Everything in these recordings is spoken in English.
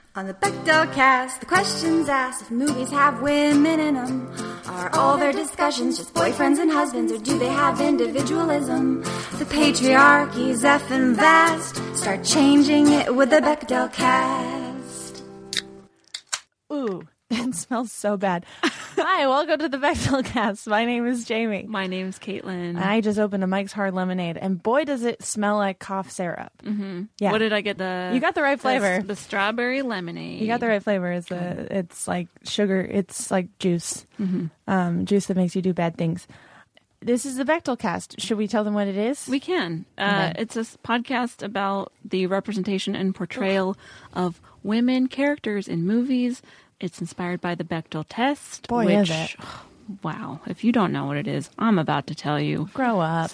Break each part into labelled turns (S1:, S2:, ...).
S1: On the Bechdel cast, the questions asked if movies have women in them. Are all their discussions just boyfriends and husbands, or do they have individualism? The patriarchy's effing vast. Start changing it with the Bechdel cast.
S2: Ooh, it smells so bad. Hi, welcome to the Bechdel cast. My name is Jamie.
S3: My name's Caitlin.
S2: I just opened a Mike's Hard Lemonade, and boy, does it smell like cough syrup.
S3: Mm-hmm.
S2: Yeah.
S3: What did I get?
S2: You got the right flavor.
S3: The strawberry lemonade.
S2: You got the right flavor. It's like sugar. It's like juice. Mm-hmm. Juice that makes you do bad things. This is the Bechdel cast. Should we tell them what it is?
S3: We can.
S2: Okay.
S3: It's a podcast about the representation and portrayal of women characters in movies. It's inspired by the Bechdel test.
S2: Boy,
S3: which,
S2: is it.
S3: Wow. If you don't know what it is, I'm about to tell you.
S2: Grow up.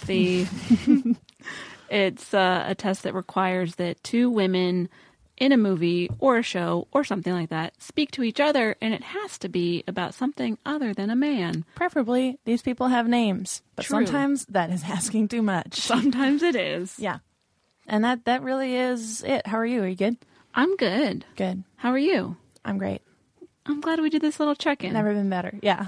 S3: It's a test that requires that two women in a movie or a show or something like that speak to each other, and it has to be about something other than a man.
S2: Preferably, these people have names, but
S3: True.
S2: sometimes that is asking too much.
S3: Sometimes it is.
S2: Yeah. And that really is it. How are you? Are you good?
S3: I'm good.
S2: Good.
S3: How are you?
S2: I'm great.
S3: I'm glad we did this little check-in.
S2: Never been better. Yeah.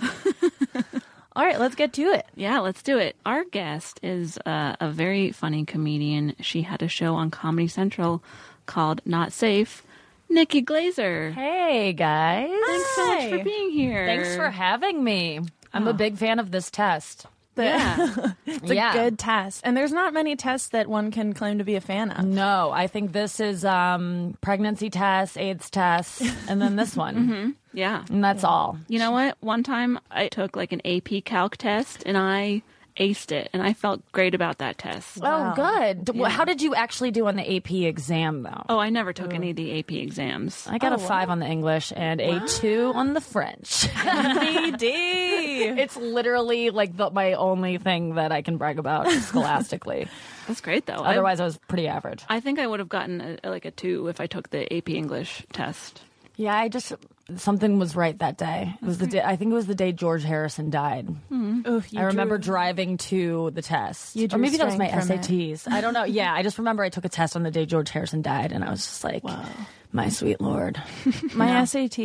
S2: All right, let's get to it.
S3: Yeah, let's do it. Our guest is a very funny comedian. She had a show on Comedy Central called Not Safe. Nikki Glazer.
S4: Hey, guys.
S3: Thanks so much for being here.
S4: Thanks for having me. I'm a big fan of this test.
S3: Yeah.
S2: It's a good test. And there's not many tests that one can claim to be a fan of.
S4: No, I think this is pregnancy test, AIDS test, and then this one.
S3: Mm-hmm. Yeah.
S4: And that's all.
S3: You know what? One time I took like an AP Calc test and I aced it, and I felt great about that test.
S2: Wow.
S4: Oh, good.
S3: Yeah.
S4: How did you actually do on the AP exam, though?
S3: Oh, I never took any of the AP exams.
S4: I got a 5 on the English and a 2 on the French.
S2: BD.
S4: It's literally like my only thing that I can brag about scholastically.
S3: That's great, though.
S4: Otherwise, I was pretty average.
S3: I think I would have gotten a 2 if I took the AP English test.
S4: Yeah, something was right that day. It was the day. I think it was the day George Harrison died.
S2: Oof,
S4: I remember driving to the test.
S2: You drew
S4: or maybe that was my
S2: strength from it.
S4: SATs. I don't know. Yeah, I just remember I took a test on the day George Harrison died, and I was just like, my sweet Lord.
S2: My SAT,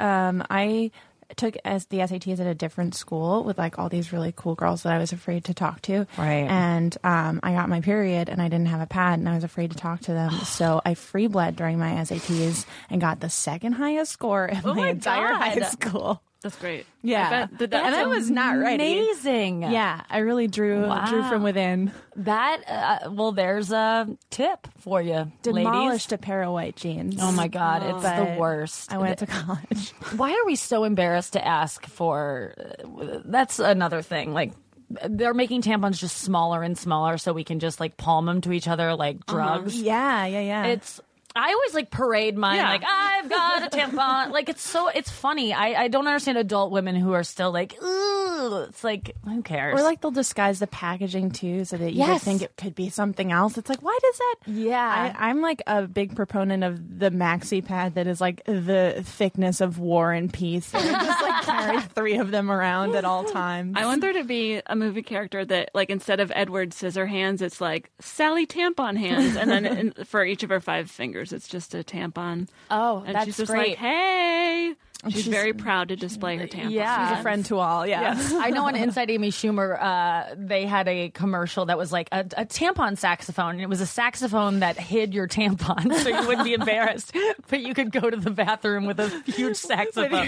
S2: I took the SATs at a different school with like all these really cool girls that I was afraid to talk to.
S4: Right.
S2: And I got my period and I didn't have a pad and I was afraid to talk to them. So I free bled during my SATs and got the second highest score in my entire
S4: God.
S2: high school.
S3: That's great.
S2: Yeah.
S3: I bet that
S2: And I was not ready.
S4: Amazing.
S2: Yeah, I really drew from within.
S4: That, there's a tip for you,
S2: Demolished
S4: ladies.
S2: a pair of white jeans.
S4: Oh my God, it's the worst.
S2: I went to college.
S4: Why are we so embarrassed to ask for? That's another thing. Like, they're making tampons just smaller and smaller so we can just like palm them to each other like drugs.
S2: Yeah.
S4: I always like parade mine like I've got a tampon. Like it's funny. I don't understand adult women who are still like, ooh. It's like, who cares?
S2: Or like they'll disguise the packaging too so that you just think it could be something else. It's like, why does that?
S4: Yeah.
S2: I'm like a big proponent of the maxi pad that is like the thickness of War and Peace. And I just like carry 3 of them around at all times.
S3: I want there to be a movie character that, like, instead of Edward Scissorhands, it's like Sally Tampon Hands, and then for each of her 5 fingers, it's just a tampon.
S4: Oh,
S3: and
S4: that's
S3: she's just
S4: great.
S3: like, hey. She's very proud to display her tampon.
S4: Yeah.
S2: She's a friend to all. Yeah.
S4: I know on Inside Amy Schumer, they had a commercial that was like a tampon saxophone. And it was a saxophone that hid your tampon so you wouldn't be embarrassed. But you could go to the bathroom with a huge saxophone.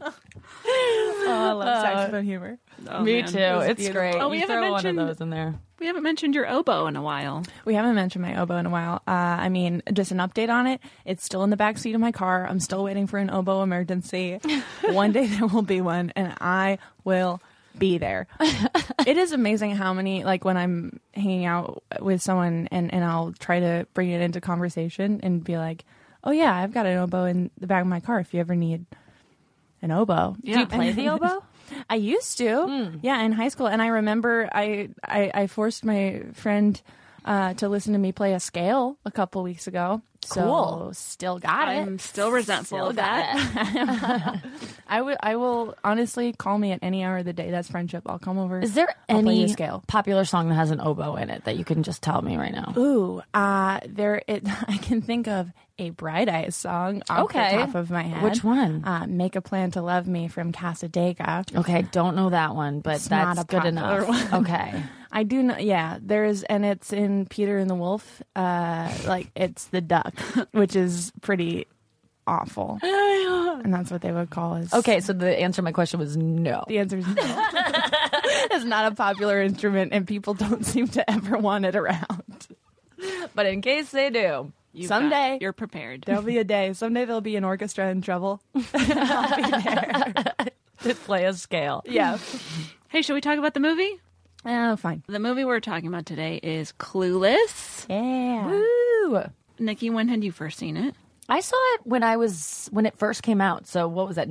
S2: Oh, I love saxophone humor.
S3: Oh,
S4: Me
S3: man.
S4: too. It's
S2: beautiful.
S4: great.
S3: Oh, we
S4: You
S3: haven't
S4: throw
S3: mentioned-
S4: one of those in there.
S3: We haven't mentioned your oboe in a while.
S2: We haven't mentioned my oboe in a while. I mean, just an update on it. It's still in the back seat of my car. I'm still waiting for an oboe emergency. One day there will be one, and I will be there. It is amazing how many, like when I'm hanging out with someone and I'll try to bring it into conversation and be like, oh yeah, I've got an oboe in the back of my car if you ever need an oboe.
S3: Yeah.
S4: Do you play the oboe?
S2: I used to, yeah, in high school. And I remember I forced my friend to listen to me play a scale a couple weeks ago. So
S4: Cool.
S2: still got it.
S3: I'm still resentful of that.
S2: I will honestly call me at any hour of the day. That's friendship. I'll come over.
S4: Is there
S2: I'll play you a
S4: any
S2: scale?
S4: popular song that has an oboe in it that you can just tell me right now?
S2: Ooh, I can think of a Bright Eyes song off the top of my head.
S5: Which one?
S2: Make a Plan to Love Me from Casadega.
S5: Okay, don't know that one, but
S2: It's
S5: that's
S2: not a
S5: good
S2: popular
S5: enough.
S2: one.
S5: Okay.
S2: I do know, yeah, and it's in Peter and the Wolf. Like, it's the duck, which is pretty awful. And that's what they would call his.
S5: Okay, so the answer to my question was no.
S2: The answer is no. It's not a popular instrument, and people don't seem to ever want it around.
S5: But in case they do,
S2: Someday.
S3: You're prepared.
S2: There'll be a day. Someday there'll be an orchestra in trouble. I'll be there.
S5: to play a scale.
S2: Yeah.
S3: Hey, should we talk about the movie?
S2: Oh, fine.
S3: The movie we're talking about today is Clueless.
S2: Yeah.
S5: Woo!
S3: Nikki, when had you first seen it?
S5: I saw it when it first came out. So what was that?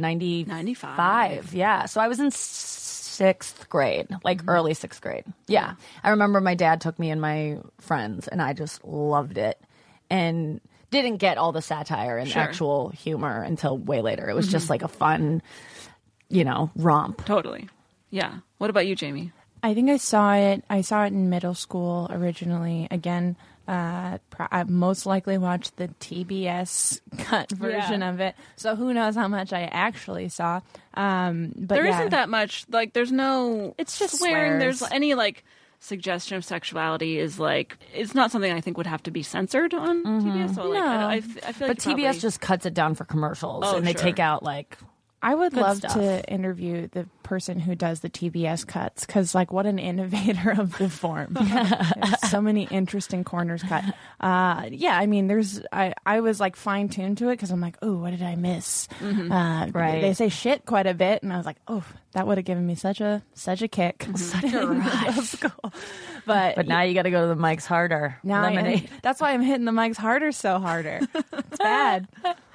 S5: 95. Yeah. So I was in sixth grade, like early sixth grade. Yeah. I remember my dad took me and my friends, and I just loved it, and didn't get all the satire and actual humor until way later. It was just like a fun, romp.
S3: Totally. Yeah. What about you, Jamie?
S2: I think I saw it in middle school originally. Again, I most likely watched the TBS cut version of it. So who knows how much I actually saw. But
S3: There isn't that much. Like, there's no.
S2: It's just
S3: swearing.
S2: swears.
S3: There's any suggestion of sexuality is it's not something I think would have to be censored on TBS. So I feel like
S5: But TBS just cuts it down for commercials, and they
S3: sure.
S5: take out
S2: I would love
S5: stuff.
S2: to interview the person who does the TBS cuts, because what an innovator of the form. There's so many interesting corners cut. I mean, I was fine tuned to it because I'm like, oh, what did I miss?
S5: Right.
S2: They say shit quite a bit, and I was like, oh, that would have given me such a kick.
S5: such a rush.
S2: School. But
S5: now you got to go to the mics harder.
S2: now
S5: Lemonade.
S2: that's why I'm hitting the mics harder. It's bad.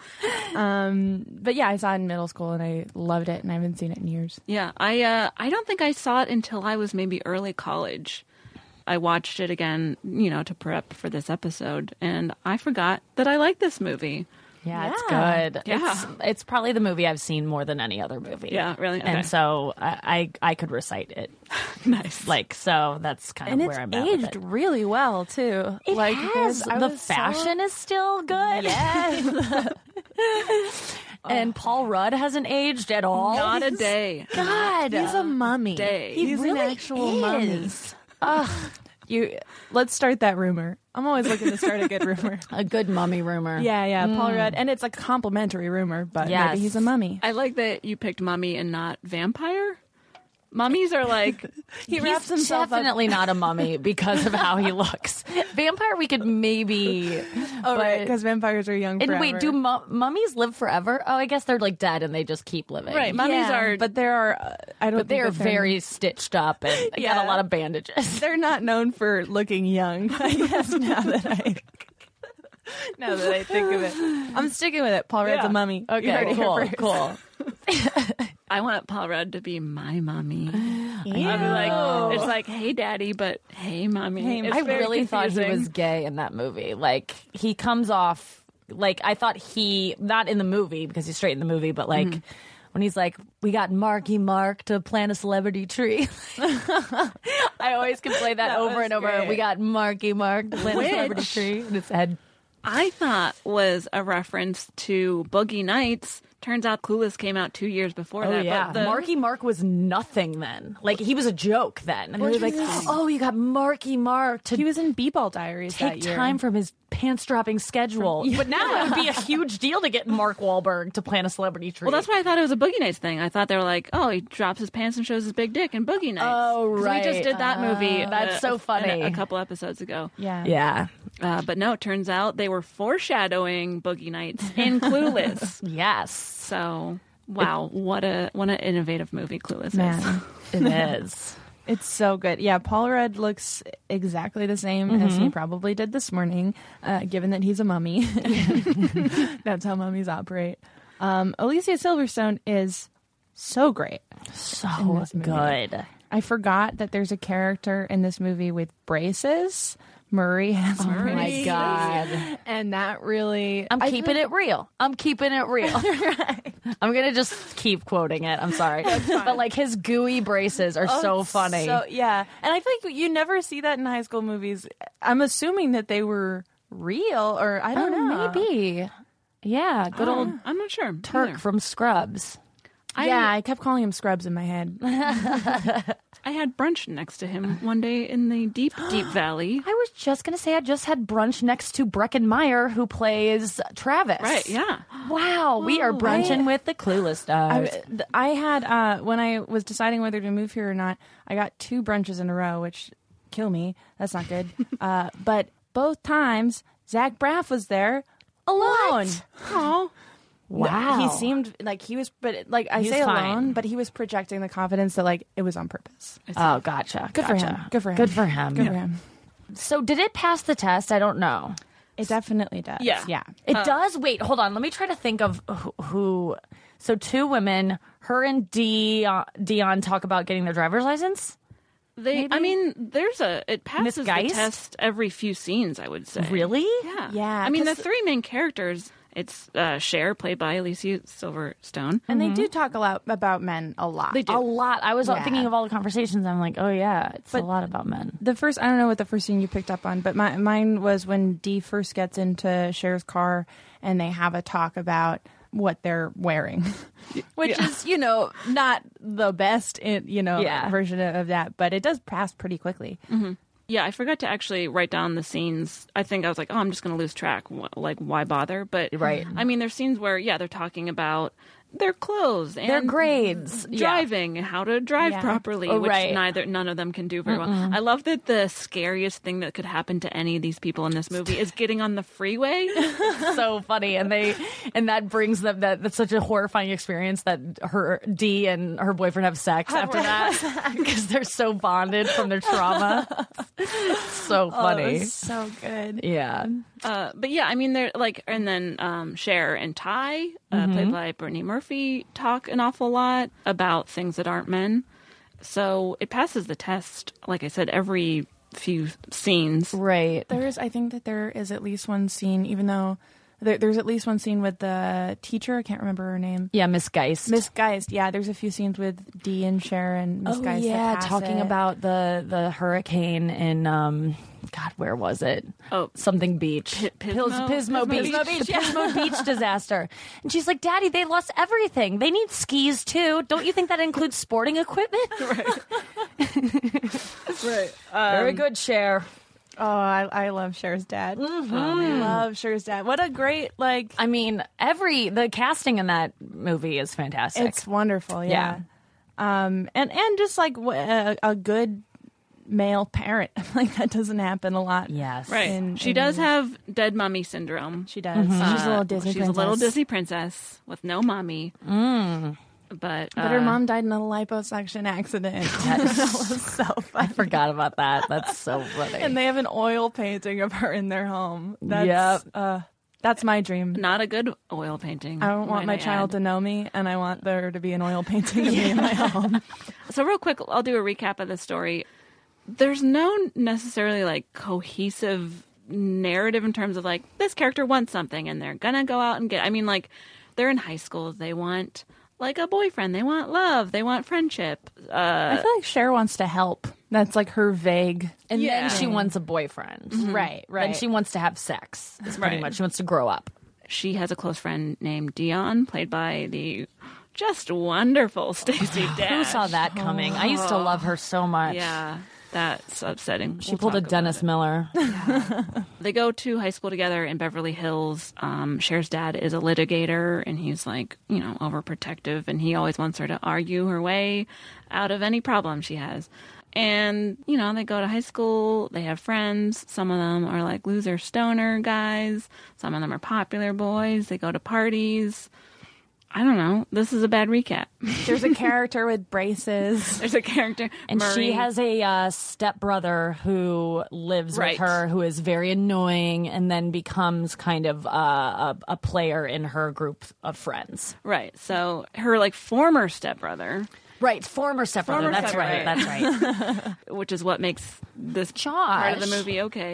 S2: But yeah, I saw it in middle school and I loved it, and I haven't seen it in years.
S3: Yeah, I don't think I saw it until I was maybe early college. I watched it again, to prep for this episode, and I forgot that I liked this movie.
S5: Yeah, it's good.
S3: Yeah.
S5: It's probably the movie I've seen more than any other movie.
S3: Yeah, really? Okay.
S5: And so I could recite it.
S3: Nice.
S5: So that's kind
S2: And
S5: of
S2: it's
S5: where I'm at with
S2: aged
S5: it.
S2: really well too.
S5: It
S2: there's-
S5: has.
S2: I
S5: The
S2: was
S5: fashion is still good.
S2: Yes.
S5: And Paul Rudd hasn't aged at all.
S3: Not a day.
S5: God.
S2: He's a mummy.
S3: Day.
S2: He's
S5: really
S2: an actual
S5: is.
S2: mummy. Let's start that rumor. I'm always looking to start a good rumor.
S5: A good mummy rumor.
S2: Yeah, Paul Rudd, and it's a complimentary rumor, but
S5: Yes.
S2: maybe he's a mummy.
S3: I like that you picked mummy and not vampire. Mummies are
S2: He wraps
S5: He's
S2: himself up.
S5: definitely not a mummy because of how he looks. Vampire, we could maybe.
S2: Because vampires are young.
S5: And
S2: forever.
S5: wait, do mummies live forever? Oh, I guess they're dead and they just keep living.
S3: Right, mummies are.
S2: but there are. I don't.
S5: But they
S2: think
S5: are
S2: that they're-
S5: very stitched up and they got a lot of bandages.
S2: They're not known for looking young. I guess now that I think of it, I'm sticking with it. Paul Rudd's a mummy. You heard
S5: Okay,
S2: it here
S5: cool,
S2: first.
S5: cool.
S3: I want Paul Rudd to be my mommy. I'll be it's hey daddy, but hey mommy. It's
S5: I
S3: very
S5: really thought he
S3: confusing.
S5: was gay in that movie. He comes off I thought not in the movie because he's straight in the movie, but when he's we got Marky Mark to plant a celebrity tree. I always can play that over and over.
S2: great.
S5: We got Marky Mark to plant a celebrity tree in his head.
S3: I thought was a reference to Boogie Nights. Turns out Clueless came out 2 years before that.
S5: Yeah,
S3: But the,
S5: Marky Mark was nothing then. He was a joke then. And they were oh, you got Marky Mark to
S2: He was in B-Ball Diaries that
S5: take
S2: year.
S5: time from his pants-dropping schedule. But now it would be a huge deal to get Mark Wahlberg to plant a celebrity tree.
S3: well, that's why I thought it was a Boogie Nights thing. I thought they were oh, he drops his pants and shows his big dick in Boogie Nights.
S5: Oh,
S3: 'Cause
S5: right.
S3: We just did that movie.
S5: That's so funny.
S3: A couple episodes ago.
S2: Yeah.
S5: Yeah.
S3: But no, it turns out they were foreshadowing Boogie Nights in Clueless.
S5: Yes.
S3: So, wow, what an innovative movie Clueless is.
S2: Man,
S5: It is.
S2: it's so good. Yeah, Paul Rudd looks exactly the same as he probably did this morning, given that he's a mummy. That's how mummies operate. Alicia Silverstone is so great.
S5: So
S2: this movie.
S5: good.
S2: I forgot that there's a character in this movie with braces. Murray has
S5: Oh my
S2: braces.
S5: God.
S2: And that really...
S5: I'm keeping it real. I'm keeping it real. I'm going to just keep quoting it. I'm sorry. But his gooey braces are so funny.
S2: So, yeah. And I feel like you never see that in high school movies. I'm assuming that they were real, or I don't know.
S5: Maybe. Yeah, good old
S3: I'm not sure.
S5: Turk
S3: either.
S5: from Scrubs.
S2: I kept calling him Scrubs in my head.
S3: I had brunch next to him one day in the deep valley.
S5: I was just going to say I just had brunch next to Breckin Meyer, who plays Travis.
S3: Right, yeah.
S5: Wow, we are brunching with the Clueless stars.
S2: I had when I was deciding whether to move here or not, I got 2 brunches in a row, which kill me. That's not good. But both times, Zach Braff was there alone.
S3: Oh,
S5: Wow.
S2: He seemed like he was, but like I
S5: He was
S2: say
S5: fine.
S2: alone, but he was projecting the confidence that like it was on purpose.
S5: Oh, gotcha.
S2: Good for him. Good for him.
S5: Good for him.
S2: Good for him.
S5: So did it pass the test? I don't know.
S2: It definitely does.
S3: Yeah.
S5: It does? Wait, hold on. Let me try to think of who. So 2 women, her and Dion talk about getting their driver's license?
S3: I mean, it passes the
S5: Geist?
S3: test every few scenes, I would say.
S5: Really?
S3: Yeah.
S2: Yeah,
S3: I mean, the
S2: 'cause-
S3: 3 main characters, it's Cher, played by Alicia Silverstone.
S2: And they do talk a lot about men a lot.
S3: They do.
S5: A lot. I was
S2: Yeah.
S5: thinking of all the conversations. I'm like, oh, yeah, it's a lot about men.
S2: The first, I don't know what the first scene you picked up on, but mine was when Dee first gets into Cher's car and they have a talk about what they're wearing, which is, not the best, version of that, but it does pass pretty quickly.
S3: Mm-hmm. Yeah, I forgot to actually write down the scenes. I think I was like, oh, I'm just going to lose track. Like, why bother? But,
S5: Right.
S3: I mean, there's scenes where, they're talking about their clothes and
S5: Their grades.
S3: driving and how to drive
S2: Yeah.
S3: properly,
S5: Oh,
S3: which
S5: right.
S3: none of them can do very well. I love that the scariest thing that could happen to any of these people in this movie is getting on the freeway.
S5: So funny, and that brings them that's such a horrifying experience that Dee and her boyfriend have sex after that because they're so bonded from their trauma. So funny.
S2: So good.
S5: Yeah.
S3: But yeah, I mean, they're like, and then Cher and Ty, played by Brittany Murphy, talk an awful lot about things that aren't men. So it passes the test, like I said, every few scenes.
S5: Right.
S2: I think that there is at least one scene, even though there's at least one scene with the teacher. I can't remember her name.
S5: Yeah, Miss Geist.
S2: Miss Geist. Yeah, there's a few scenes with Dee and Cher and Miss Geist. that
S5: yeah,
S2: pass
S5: talking
S2: it.
S5: about the hurricane in God, where was it?
S3: Oh,
S5: something beach. Pismo Beach. The Pismo Beach disaster. And she's like, Daddy, they lost everything. They need skis too. Don't you think that includes sporting equipment?
S3: Right.
S5: Very good, Cher.
S2: Oh, I love Cher's dad. I love Cher's dad. What a great
S5: I mean, the casting in that movie is fantastic.
S2: It's wonderful. Yeah. And just like a good male parent. Like that doesn't happen a lot.
S5: Yes.
S3: Right. She does have dead mommy syndrome.
S2: She does. She's a little Disney
S3: She's
S2: princess.
S3: a little Disney princess with no mommy. But
S2: her mom died in a liposuction accident. That was so funny.
S5: I forgot about that. That's so funny.
S2: And they have an oil painting of her in their home. That's my dream.
S3: not a good oil painting.
S2: I don't want my child to know me, and I want there to be an oil painting of me in my home.
S3: So real quick, I'll do a recap of the story. There's no necessarily like cohesive narrative in terms of like this character wants something and they're gonna go out and get. I mean, like they're in high school. They want like a boyfriend. They want love. They want friendship.
S2: I feel like Cher wants to help. That's like her vague.
S5: And
S3: Yeah.
S5: then she wants a boyfriend.
S2: Right.
S5: Then she wants to have sex. It's pretty
S3: Right.
S5: much. She wants to grow up.
S3: She has a close friend named Dion, played by the just wonderful Stacey Dash.
S5: Who saw that coming? I used to love her so much.
S3: Yeah, that's upsetting.
S5: She pulled a Dennis Miller.
S3: They go to high school together in Beverly Hills. Cher's dad is a litigator, and he's like, overprotective, and he always wants her to argue her way out of any problem she has. And, they go to high school, they have friends. Some of them are like loser stoner guys. Some of them are popular boys. They go to parties. I don't know. This is a bad recap.
S2: There's a character with braces.
S3: There's a character.
S5: And
S3: Murray.
S5: she has a stepbrother who lives
S3: Right.
S5: with her, who is very annoying, and then becomes kind of a player in her group of friends.
S3: Right. So her like former stepbrother,
S5: Right, former stepbrother.
S3: Former
S5: That's right.
S3: stepbrother.
S5: That's right.
S3: which is what makes this part of the
S5: Josh.
S3: movie okay,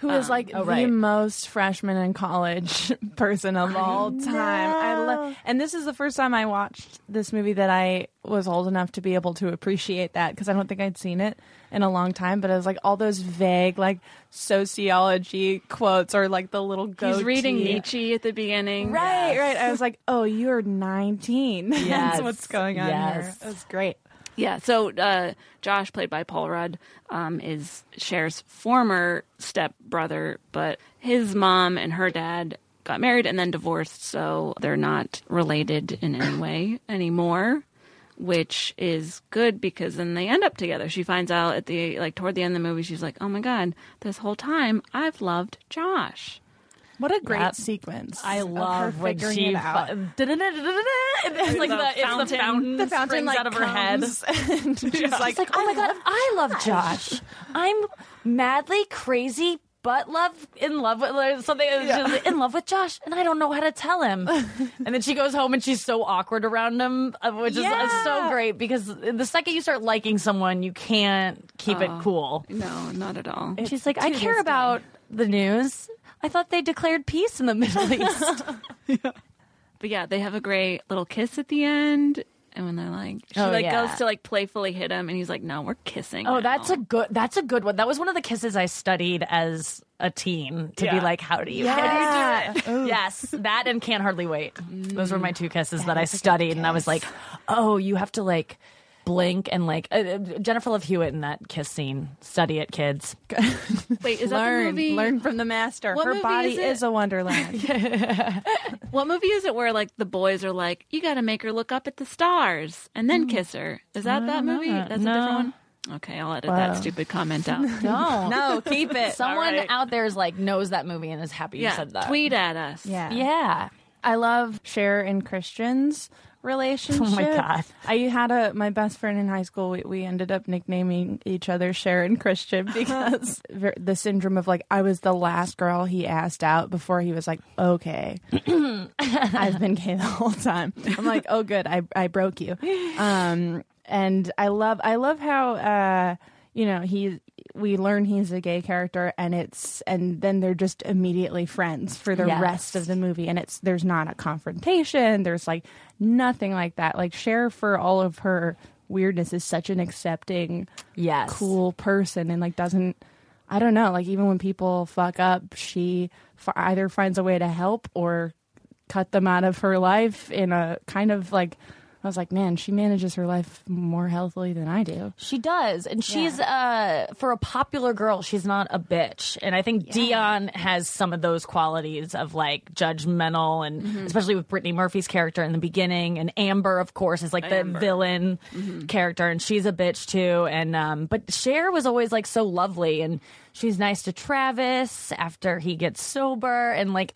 S2: Who is like the most freshman in college person of all time. And this is the first time I watched this movie that I was old enough to be able to appreciate that, because I don't think I'd seen it in a long time. But it was like all those vague like sociology quotes, or like the little goatee.
S3: He's reading Nietzsche at the beginning.
S2: Right. I was like, oh, you're 19. That's what's going on here. It was great.
S3: Yeah, so Josh, played by Paul Rudd, is Cher's former stepbrother, but his mom and her dad got married and then divorced, so they're not related in any way anymore, which is good because then they end up together. She finds out at toward the end of the movie, she's like, oh my God, this whole time I've loved Josh.
S2: What a great sequence.
S5: I love when she
S2: it out.
S5: It's like the fountain like
S2: out of
S5: her head.
S2: And she's like,
S5: oh my God, I love Josh. I'm madly crazy but in love with something. In love with Josh, and I don't know how to tell him. And then she goes home and she's so awkward around him, which is so great, because the second you start liking someone, you can't keep it cool.
S3: No, not at all.
S5: And she's like, I care about the news. I thought they declared peace in the Middle East.
S3: But yeah, they have a great little kiss at the end. And when they're like, she goes to like playfully hit him, and he's like, no, we're kissing.
S5: Oh,
S3: now.
S5: that's a good one. That was one of the kisses I studied as a teen to be like, how do you do it? Yes, that and Can't Hardly Wait. Those were my two kisses that I studied. And I was like, oh, you have to like blink and like Jennifer Love Hewitt in that kiss scene. Study it, kids.
S3: Wait, is that the movie?
S2: Learn from the master.
S3: What
S2: Her body is a wonderland.
S3: What movie is it where like the boys are like, you got to make her look up at the stars and then kiss her? Is that movie? That's a different one. Okay, I'll edit that stupid comment out.
S5: No,
S2: keep it.
S5: Someone out there is like knows that movie and is happy you said that.
S3: Tweet at us.
S5: Yeah.
S2: I love Cher and Christian's relationship.
S5: Oh my God.
S2: I had my best friend in high school. We ended up nicknaming each other Cher and Christian because the syndrome of like, I was the last girl he asked out before he was like, okay, I've been gay the whole time. I'm like, oh good, I broke you. And I love how we learn he's a gay character, and then they're just immediately friends for the rest of the movie, and there's not a confrontation, there's like nothing like that. Like Cher, for all of her weirdness, is such an accepting, cool person, and like doesn't, I don't know, like even when people fuck up, she either finds a way to help or cut them out of her life in a kind of like, I was like, man, she manages her life more healthily than I do.
S5: She does. And she's, for a popular girl, she's not a bitch. And I think Dion has some of those qualities of like judgmental, and especially with Brittany Murphy's character in the beginning. And Amber, of course, is like the villain character, and she's a bitch too. And, but Cher was always like so lovely, and she's nice to Travis after he gets sober. And like,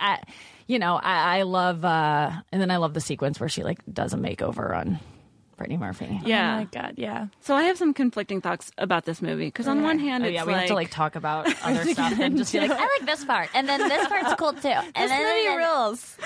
S5: I love, and then I love the sequence where she like does a makeover on Brittany Murphy.
S3: Yeah.
S2: Oh my God, yeah.
S3: So I have some conflicting thoughts about this movie, because on one hand, it's
S5: we have to like talk about other stuff and just be like, I like this part, and then this part's cool too, and
S2: this movie rules.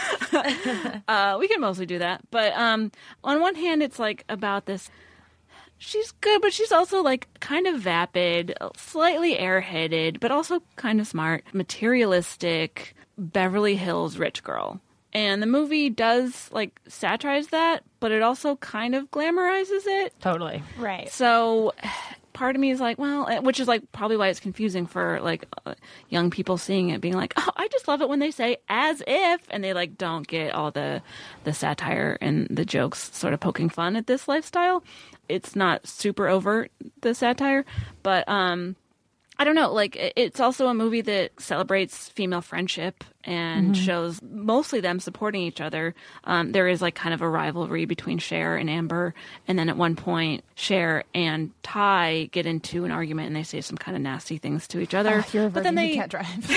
S3: We can mostly do that, but on one hand, it's like about this. She's good, but she's also like kind of vapid, slightly airheaded, but also kind of smart, materialistic, Beverly Hills rich girl. And the movie does like satirize that, but it also kind of glamorizes it.
S5: Totally.
S2: Right.
S3: So part of me is like, well, which is like probably why it's confusing for like young people seeing it, being like, oh, I just love it when they say as if, and they like don't get all the satire and the jokes sort of poking fun at this lifestyle. It's not super overt, the satire, but I don't know, like it's also a movie that celebrates female friendship and shows mostly them supporting each other. There is like kind of a rivalry between Cher and Amber, and then at one point Cher and Ty get into an argument and they say some kind of nasty things to each other.
S2: You're a
S3: but then they
S2: can't drive.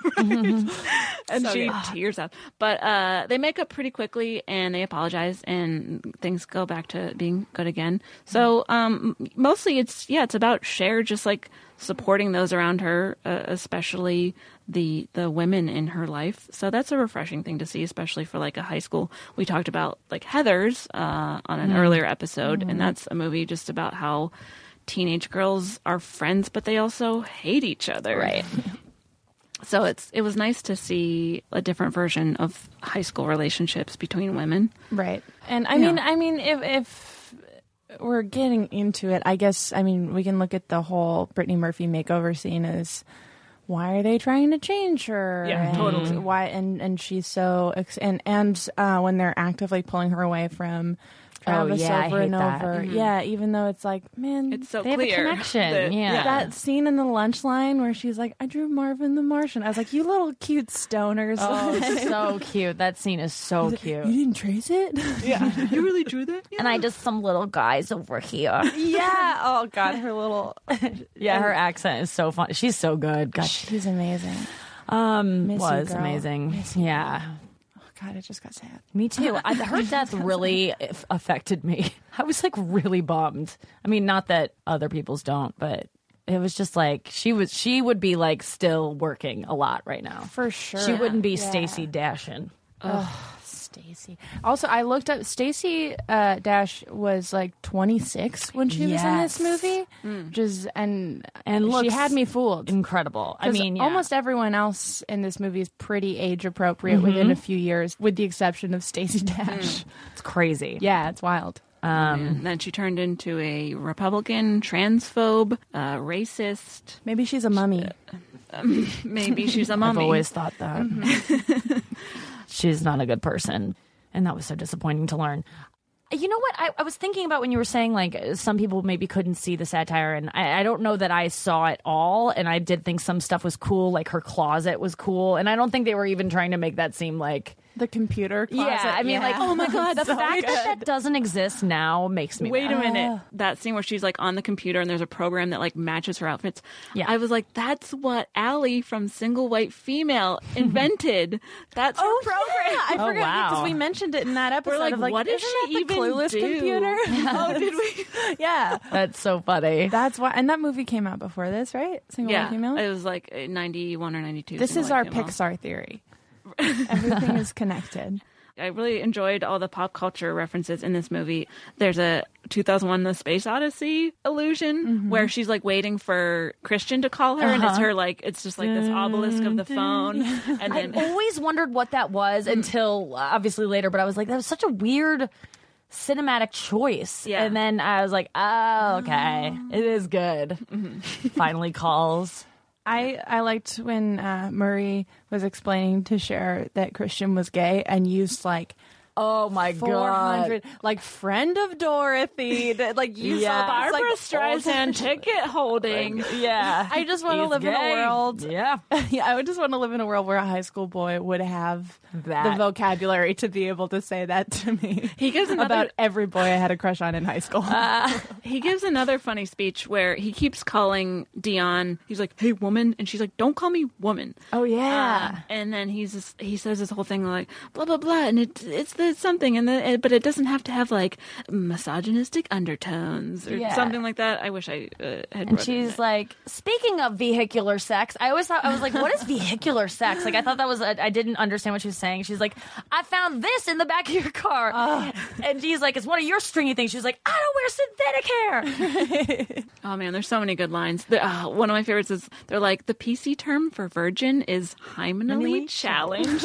S3: And
S2: So
S3: she
S2: good.
S3: tears up. But they make up pretty quickly and they apologize and things go back to being good again. So mostly it's about Cher just like supporting those around her, especially the women in her life. So that's a refreshing thing to see, especially for like a high school. We talked about like Heathers on an earlier episode, and that's a movie just about how teenage girls are friends, but they also hate each other.
S5: Right.
S3: So it was nice to see a different version of high school relationships between women.
S2: Right. And I mean, if we're getting into it, I guess, we can look at the whole Brittany Murphy makeover scene as, why are they trying to change her?
S3: Yeah, totally.
S2: Why? And she's so, and when they're actively pulling her away from Travis over and over. Yeah, even though it's like, man,
S3: it's so
S5: they
S3: clear.
S5: have a connection.
S2: That scene in the lunch line where she's like, I drew Marvin the Martian. I was like, you little cute stoners.
S5: Oh, so cute. That scene is so cute.
S2: You didn't trace it?
S3: Yeah. You really drew that? Yeah.
S5: And I just some little guys over here.
S2: Yeah. Oh, God, her little...
S5: Yeah, her accent is so fun. She's so good. God.
S2: She's amazing.
S5: Was
S2: you, girl.
S5: amazing. Yeah.
S2: God, it just got sad.
S5: Me too. Her death really affected me. I was like really bummed. I mean, not that other people's don't, but it was just like she would be like still working a lot right now.
S2: For sure.
S5: She wouldn't be Stacey Dashin.
S2: Oh, Stacey. Also, I looked up Stacey Dash was like 26 when she was in this movie. Just and she had me fooled.
S5: Incredible. I mean,
S2: almost everyone else in this movie is pretty age appropriate within a few years, with the exception of Stacey Dash.
S5: It's crazy.
S2: Yeah, it's wild.
S3: And then she turned into a Republican, transphobe, racist.
S2: Maybe she's a mummy.
S3: Maybe she's a mummy.
S5: I've always thought that. She's not a good person. And that was so disappointing to learn. You know what? I was thinking about when you were saying, like, some people maybe couldn't see the satire, and I don't know that I saw it all, and I did think some stuff was cool, like her closet was cool, and I don't think they were even trying to make that seem like...
S2: The computer closet.
S5: Yeah, I mean, like, oh my God, the fact that doesn't exist now makes me
S3: Wait
S5: mad.
S3: a minute. That scene where she's like on the computer and there's a program that like matches her outfits.
S5: Yeah.
S3: I was like, that's what Allie from Single White Female invented. That's her program.
S2: Yeah, I forgot
S5: wow.
S2: because we mentioned it in that episode.
S3: We're like,
S2: of like,
S3: what does
S2: isn't
S3: she
S2: that
S3: even
S2: the Clueless
S3: do?
S2: computer?
S3: Oh, did we?
S2: Yeah.
S5: That's so funny.
S2: That's why. And that movie came out before this, right? Single White Female?
S3: It was like 91 or 92.
S2: This
S3: Single
S2: is
S3: White
S2: our
S3: Female.
S2: Pixar theory. Everything is connected.
S3: I really enjoyed all the pop culture references in this movie. There's a 2001 The Space Odyssey illusion where she's like waiting for Christian to call her and it's her like, it's just like this obelisk of the phone. And
S5: I
S3: then
S5: always wondered what that was until obviously later, but I was like, that was such a weird cinematic choice.
S3: Yeah.
S5: And then I was like, oh, okay. It is good. Finally calls.
S2: I liked when Murray was explaining to Cher that Christian was gay and used like
S5: Oh my
S2: 400,
S5: God.
S2: like friend of Dorothy, like you
S5: Yeah.
S2: saw
S3: Barbara
S2: like,
S3: Streisand ticket holding.
S5: Yeah.
S2: I just want to
S5: He's
S2: live in
S5: gay.
S2: a world.
S5: Yeah.
S2: Yeah, I would just want to live in a world where a high school boy would have
S5: That.
S2: the vocabulary to be able to say that to me.
S3: He gives another-
S2: about every boy I had a crush on in high school.
S3: He gives another funny speech where he keeps calling Dion. He's like, "Hey, woman," and she's like, "Don't call me woman."
S2: Oh yeah.
S3: And then he says this whole thing like blah blah blah, and it's the something, and but it doesn't have to have like misogynistic undertones or something like that. I wish I had.
S5: And she's like, speaking of vehicular sex, I was like, what is vehicular sex? Like, I thought that was, I didn't understand what she was saying. She's like, I found this in the back of your car. And she's like, it's one of your stringy things. She's like, I don't wear synthetic hair.
S3: Oh man, there's so many good lines. One of my favorites is they're like, the PC term for virgin is hymenally challenged.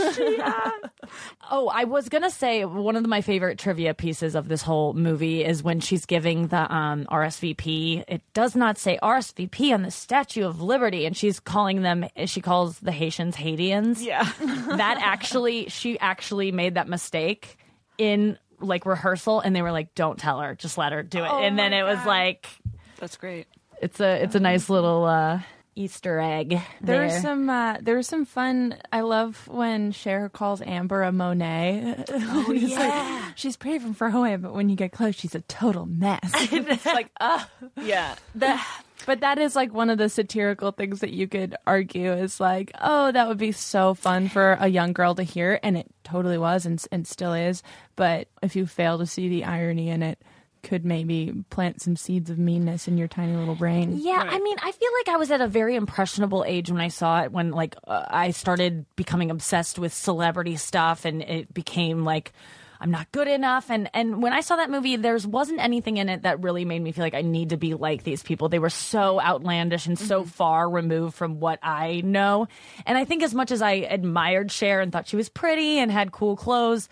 S5: Oh, I was going to say one of my favorite trivia pieces of this whole movie is when she's giving the RSVP. It does not say RSVP on the Statue of Liberty, and she's calling them, she calls the Haitians Haitians.
S3: Yeah.
S5: She actually made that mistake in like rehearsal, and they were like, don't tell her, just let her do it. And then it was like,
S3: That's great.
S5: it's a nice little Easter egg.
S2: There's some fun. I love when Cher calls Amber a Monet. Oh yeah, she's pretty from far away, but when you get close, she's a total mess. It's like,
S3: Yeah.
S2: but that is like one of the satirical things that you could argue is like, oh, that would be so fun for a young girl to hear, and it totally was, and still is. But if you fail to see the irony in it, could maybe plant some seeds of meanness in your tiny little brain.
S5: Yeah,
S3: Right.
S5: I mean, I feel like I was at a very impressionable age when I saw it, when like I started becoming obsessed with celebrity stuff, and it became like I'm not good enough. And when I saw that movie, there wasn't anything in it that really made me feel like I need to be like these people. They were so outlandish and so far removed from what I know. And I think as much as I admired Cher and thought she was pretty and had cool clothes,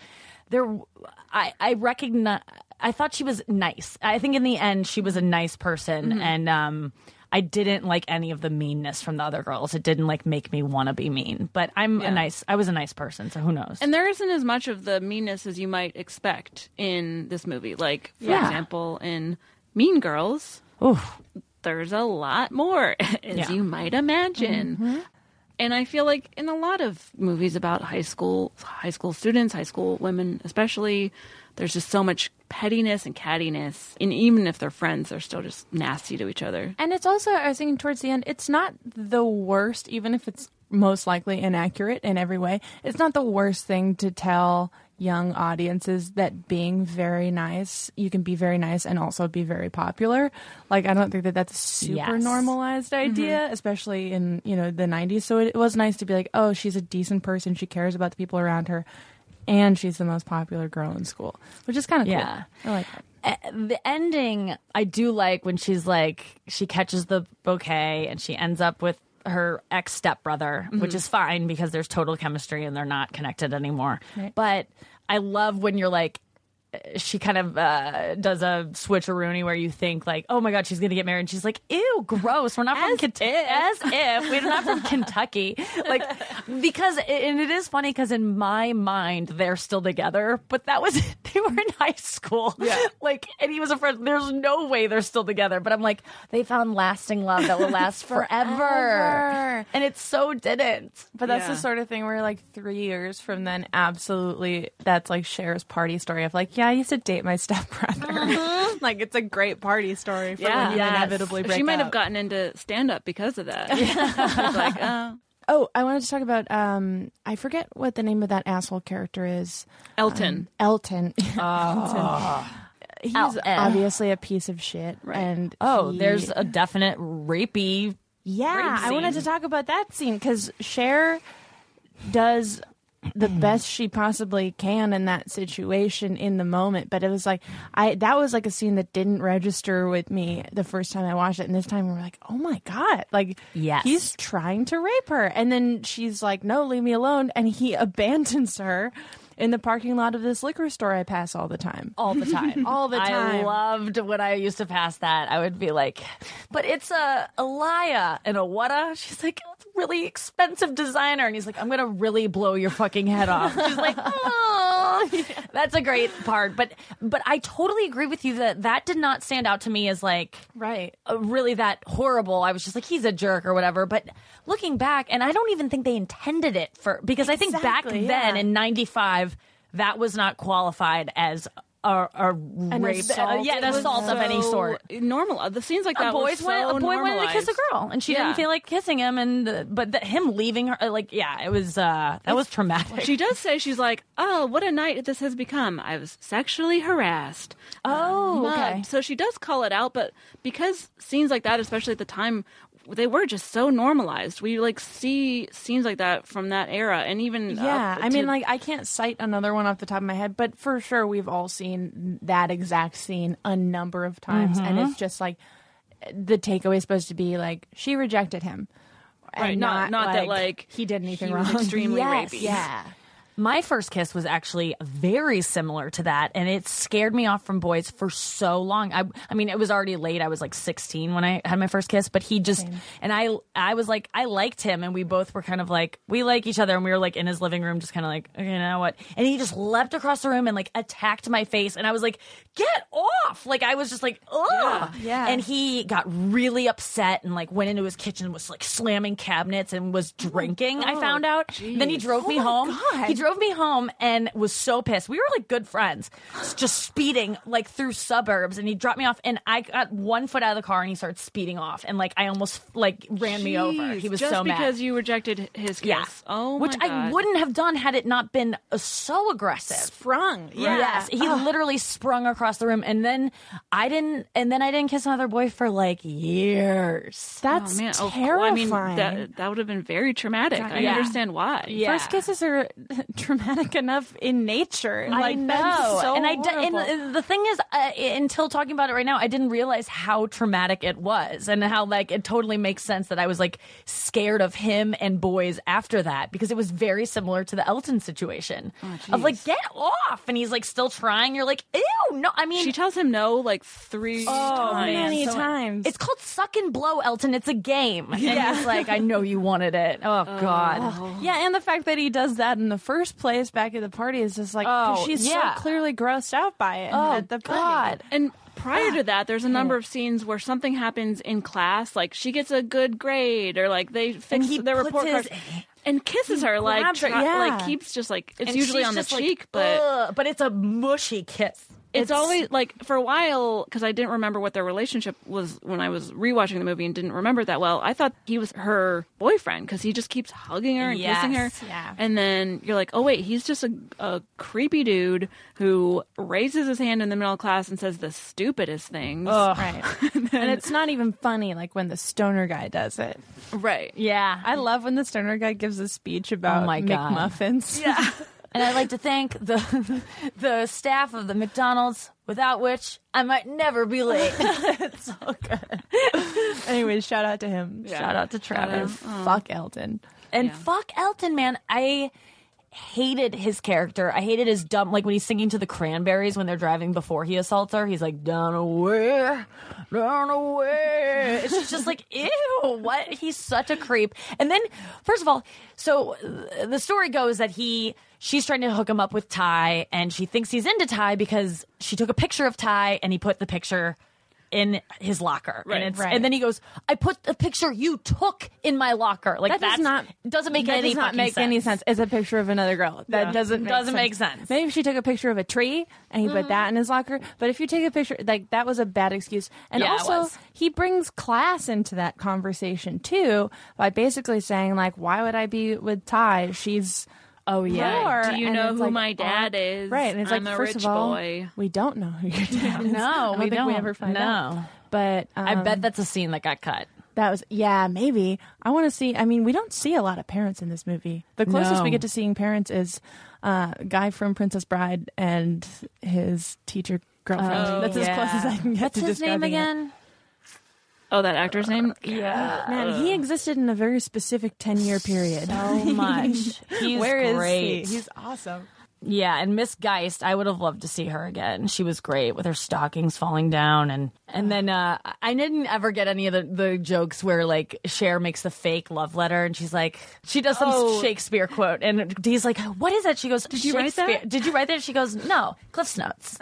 S5: I recognize. I thought she was nice. I think in the end she was a nice person, and I didn't like any of the meanness from the other girls. It didn't like make me want to be mean. But I was a nice person, so who knows?
S3: And there isn't as much of the meanness as you might expect in this movie. Like, for example, in Mean Girls, there's a lot more, as you might imagine. And I feel like in a lot of movies about high school students, high school women especially, there's just so much pettiness and cattiness. And even if they're friends, they're still just nasty to each other.
S2: And it's also, I was thinking towards the end, it's not the worst, even if it's most likely inaccurate in every way. It's not the worst thing to tell young audiences that being very nice, you can be very nice and also be very popular. Like, I don't think that that's a super normalized idea, especially in, the 90s. So it was nice to be like, oh, she's a decent person. She cares about the people around her. And she's the most popular girl in school, which is kind of cool.
S5: Yeah.
S2: I like that.
S5: The ending, I do like when she's like, she catches the bouquet and she ends up with her ex-stepbrother, which is fine because there's total chemistry and they're not connected anymore. Right. But I love when you're like, she kind of does a switcheroony where you think like, oh my God, she's going to get married. And she's like, ew, gross. We're not from Kentucky. As if we're not from Kentucky. Like, because, and it is funny because in my mind, they're still together, but they were in high school. Yeah. Like, and he was a friend. There's no way they're still together. But I'm like, they found lasting love that will last forever. And it so didn't.
S2: But that's the sort of thing where like 3 years from then, absolutely, that's like Cher's party story of like, yeah, I used to date my stepbrother. Like, it's a great party story for when you inevitably break up.
S3: She might have gotten into stand-up because of that. It's like,
S2: oh, I wanted to talk about, I forget what the name of that asshole character is.
S3: Elton.
S2: Elton. Elton. He's obviously a piece of shit. Right. And
S5: there's a definite rapey.
S2: Yeah,
S5: rape
S2: I wanted to talk about that scene because Cher does the best she possibly can in that situation in the moment, but it was like that was like a scene that didn't register with me the first time I watched it, and this time we were like, oh my God, like, yes, he's trying to rape her, and then she's like, no, leave me alone, and he abandons her in the parking lot of this liquor store I pass all the time.
S5: All the time.
S2: All the time.
S5: I loved when I used to pass that. I would be like, but it's a Alaya and a whata. She's like, it's a really expensive designer. And he's like, I'm going to really blow your fucking head off. She's like, oh. That's a great part. But I totally agree with you that did not stand out to me as like,
S2: right,
S5: really that horrible. I was just like, he's a jerk or whatever. But looking back, and I don't even think they intended it because I think back then in 95, that was not qualified as a rape, an assault of any sort.
S3: Normal. The scenes like that. A boy
S5: wanted to kiss a girl, and she didn't feel like kissing him, but him leaving her, it was that was traumatic.
S3: She does say, she's like, "Oh, what a night this has become. I was sexually harassed."
S5: Oh, okay.
S3: So she does call it out, but because scenes like that, especially at the time, they were just so normalized. We see scenes like that from that era, and even
S2: I can't cite another one off the top of my head, but for sure we've all seen that exact scene a number of times, and it's just like the takeaway is supposed to be like she rejected him,
S3: right? Not that like
S2: he did anything
S3: he
S2: wrong.
S3: Was extremely rapey.
S2: Yeah.
S5: My first kiss was actually very similar to that, and it scared me off from boys for so long. I mean, it was already late. I was like 16 when I had my first kiss, but he just, and I was like, I liked him, and we both were kind of like, we like each other, and we were like in his living room, just kind of like, okay, now what? And he just leapt across the room and like attacked my face, and I was like, get off! Like, I was just like, ugh!
S2: Yeah.
S5: And he got really upset and like went into his kitchen and was like slamming cabinets and was drinking, I found out.
S3: Geez.
S5: Then he drove me home.
S2: God.
S5: He drove me home and was so pissed. We were like good friends, just speeding like through suburbs, and he dropped me off, and I got 1 foot out of the car and he started speeding off, and like I almost like ran me over. He was
S3: just
S5: so mad
S3: because you rejected his kiss.
S5: Yeah.
S3: Oh my
S5: Which
S3: God.
S5: I wouldn't have done had it not been so aggressive.
S2: Sprung.
S5: Yeah. Yes, he literally sprung across the room, and then I didn't kiss another boy for like years.
S2: That's terrifying.
S3: I mean, that would have been very traumatic. I understand why.
S2: Yeah. First kisses are traumatic enough in nature.
S5: I know.
S2: That's so
S5: and
S2: horrible.
S5: and the thing is, until talking about it right now, I didn't realize how traumatic it was, and how like it totally makes sense that I was like scared of him and boys after that, because it was very similar to the Elton situation of like, get off, and he's like still trying. You're like, ew, no. I mean,
S3: She tells him no like 3 times.
S2: many times.
S5: it's called Suck and Blow, Elton. It's a game. And he's like, I know you wanted it. Oh, God.
S2: Yeah, and the fact that he does that in the first place back at the party is just like, 'cause she's so clearly grossed out by it at the party.
S5: God.
S3: And prior to that, there's a number of scenes where something happens in class, like she gets a good grade, or like they fix
S5: he
S3: their
S5: puts
S3: report
S5: his-
S3: cards, and kisses her, like
S2: grabs her,
S3: like keeps just like it's
S5: And
S3: usually
S5: she's
S3: on the
S5: just like,
S3: cheek, but
S5: ugh, but it's a mushy kiss.
S3: it's always like for a while, because I didn't remember what their relationship was when I was rewatching the movie and didn't remember it that well. I thought he was her boyfriend because he just keeps hugging her and kissing her.
S2: yeah.
S3: And then you're like, oh wait, he's just a creepy dude who raises his hand in the middle of class and says the stupidest things.
S2: Right. And it's not even funny like when the stoner guy does it.
S3: Right.
S5: Yeah.
S2: I love when the stoner guy gives a speech about
S5: my God.
S2: McMuffins.
S3: Yeah.
S5: And I'd like to thank the staff of the McDonald's, without which I might never be late.
S2: Anyways, shout out to him.
S5: Shout out to Travis.
S2: Fuck Elton.
S5: And fuck Elton, man. I hated his character. I hated his dumb, like when he's singing to the Cranberries when they're driving before he assaults her. He's like, down away, down away. It's just like, ew, what? He's such a creep. And then, first of all, so the story goes that she's trying to hook him up with Ty, and she thinks he's into Ty because she took a picture of Ty and he put the picture in his locker.
S3: Right.
S5: And then he goes, I put the picture you took in my locker. Like
S2: That
S5: doesn't make
S2: that
S5: any
S2: does not
S5: fucking
S2: make
S5: sense.
S2: any sense. It's a picture of another girl. That doesn't
S5: make sense.
S2: Maybe if she took a picture of a tree and he put that in his locker. But if you take a picture, like that was a bad excuse. And
S5: Yeah, it
S2: also,
S5: was.
S2: he brings class into that conversation too by basically saying like, "Why would I be with Ty? She's." Oh
S3: Do you know who my dad is?
S2: Right, and it's
S3: I'm
S2: like,
S3: a
S2: first
S3: rich
S2: of all,
S3: boy.
S2: we don't know who your dad is.
S5: No,
S2: I
S5: we
S2: think
S5: don't.
S2: we ever find
S5: No.
S2: out. But
S5: I bet that's a scene that got cut.
S2: that was maybe. I want to see. I mean, we don't see a lot of parents in this movie. The closest we
S5: No.
S2: get to seeing parents is guy from Princess Bride and his teacher girlfriend. That's as close as I can get
S5: What's
S2: to
S5: his name
S2: describing it.
S5: again?
S3: Oh, that actor's name?
S5: Yeah.
S2: Man, he existed in a very specific 10-year period.
S5: So much. He's
S2: Where is
S5: great.
S2: he? He's awesome.
S5: Yeah, and Miss Geist, I would have loved to see her again. She was great with her stockings falling down, and then I didn't ever get any of the jokes where like Cher makes the fake love letter, and she's like, she does some Shakespeare quote, and he's like, "What is that?" She goes, "Did
S3: you write that?
S5: Did you write that?" She goes, "No, Cliff's Notes."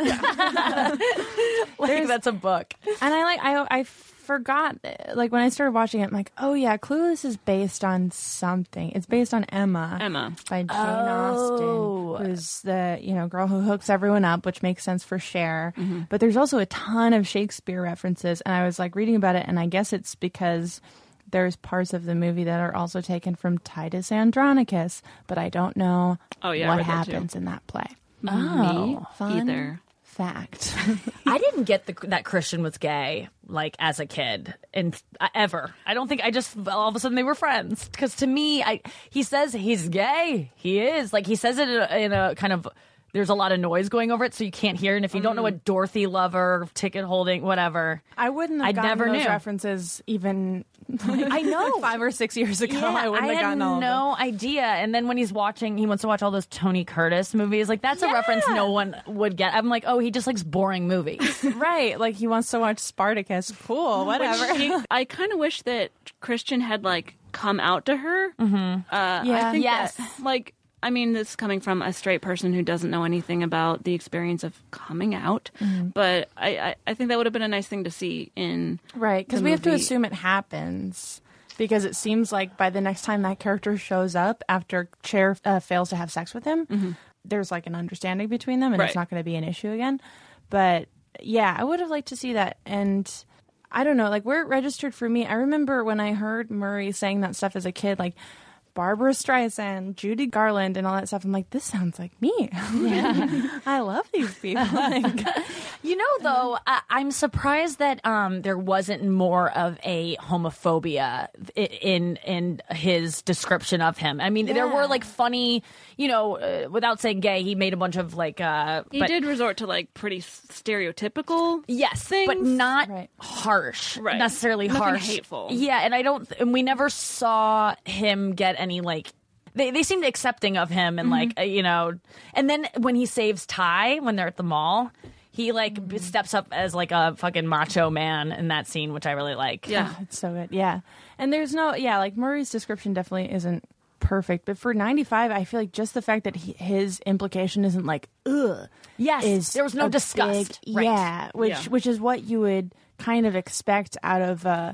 S5: Like that's a book.
S2: And I forgot, like when I started watching it, I'm like, oh yeah, Clueless is based on something. It's based on Emma by Jane Austen, who's the girl who hooks everyone up, which makes sense for Cher. But there's also a ton of Shakespeare references, and I was like reading about it, and I guess it's because there's parts of the movie that are also taken from Titus Andronicus, but I don't know
S3: Oh, yeah, I
S2: what
S3: read that too.
S2: happens in that play.
S3: Me
S2: Fun
S3: either.
S2: fact.
S5: I didn't get that Christian was gay, like as a kid, and ever. I don't think. I just all of a sudden they were friends, because to me, he says he's gay. He is, like, he says it in a kind of. There's a lot of noise going over it, so you can't hear. And if you don't know what Dorothy lover, ticket holding, whatever,
S2: I wouldn't have
S5: I
S2: gotten
S5: never
S2: those
S5: knew.
S2: references even.
S5: I know.
S2: 5 or 6 years ago,
S5: Yeah,
S2: I wouldn't have gotten all of them.
S5: no idea. And then when he's watching, he wants to watch all those Tony Curtis movies. Like, that's a reference no one would get. I'm like, oh, he just likes boring movies.
S2: Right, like he wants to watch Spartacus. Cool, whatever.
S3: I kind of wish that Christian had like come out to her.
S2: Yeah.
S3: I think
S5: Yes.
S3: that, like, I mean, this is coming from a straight person who doesn't know anything about the experience of coming out, but I think that would have been a nice thing to see in
S2: Right, because
S3: the
S2: we have to
S3: movie.
S2: assume it happens. Because it seems like by the next time that character shows up after Cher fails to have sex with him, there's like an understanding between them, and it's
S3: Right.
S2: not going to be an issue again. But yeah, I would have liked to see that. And I don't know, like where it registered for me, I remember when I heard Murray saying that stuff as a kid, like Barbara Streisand, Judy Garland, and all that stuff. I'm like, this sounds like me. I love these people. Like,
S5: You know, though, I'm surprised that there wasn't more of a homophobia in his description of him. I mean, there were like funny, without saying gay, he made a bunch of like.
S3: He did resort to like pretty stereotypical,
S5: things, but not harsh, necessarily
S3: Nothing
S5: harsh,
S3: hateful.
S5: Yeah, and we never saw him get any like. They seemed accepting of him and like and then when he saves Ty when they're at the mall. He like steps up as like a fucking macho man in that scene, which I really like.
S3: Yeah,
S2: it's so good. Yeah, and there's like Murray's description definitely isn't perfect, but for 95, I feel like just the fact that his implication isn't like ugh.
S5: Yes, there was no disgust.
S2: Big, yeah, which is what you would kind of expect out of a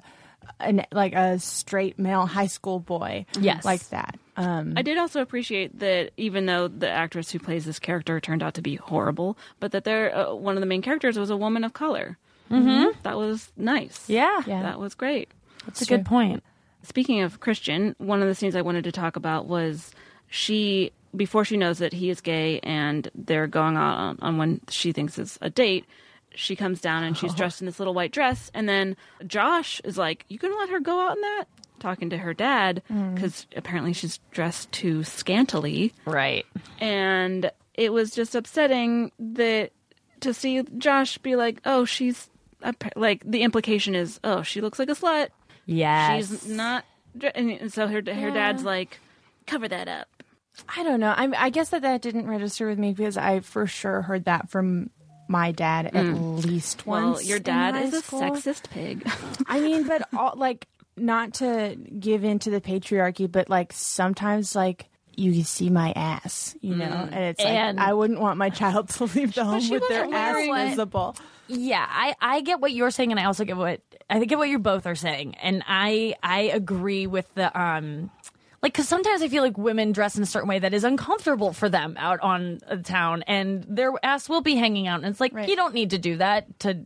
S2: straight male high school boy.
S5: Yes,
S2: like that.
S3: I did also appreciate that even though the actress who plays this character turned out to be horrible, but that one of the main characters was a woman of color. Mm-hmm. That was nice.
S5: Yeah.
S3: That was great.
S5: That's a good point.
S3: Speaking of Christian, one of the scenes I wanted to talk about was before she knows that he is gay and they're going on when she thinks it's a date, she comes down and she's dressed in this little white dress, and then Josh is like, "You gonna let her go out in that?" Talking to her dad, because apparently she's dressed too scantily.
S5: Right.
S3: And it was just upsetting to see Josh be like, "Oh, she's..." Like, the implication is, "Oh, she looks like a slut."
S5: Yes.
S3: She's not... And so her dad's like, "Cover that up."
S2: I don't know. I guess that didn't register with me because I for sure heard that from my dad at least once.
S3: Well, your dad is a
S2: school.
S3: sexist pig.
S2: I mean, but not to give into the patriarchy, but like sometimes like you see my ass, and it's like I wouldn't want my child to leave the home with their ass visible.
S5: Yeah, I get what you're saying, and I also get what you both are saying, and I agree with the because sometimes I feel like women dress in a certain way that is uncomfortable for them out on the town, and their ass will be hanging out, and it's like you don't need to do that to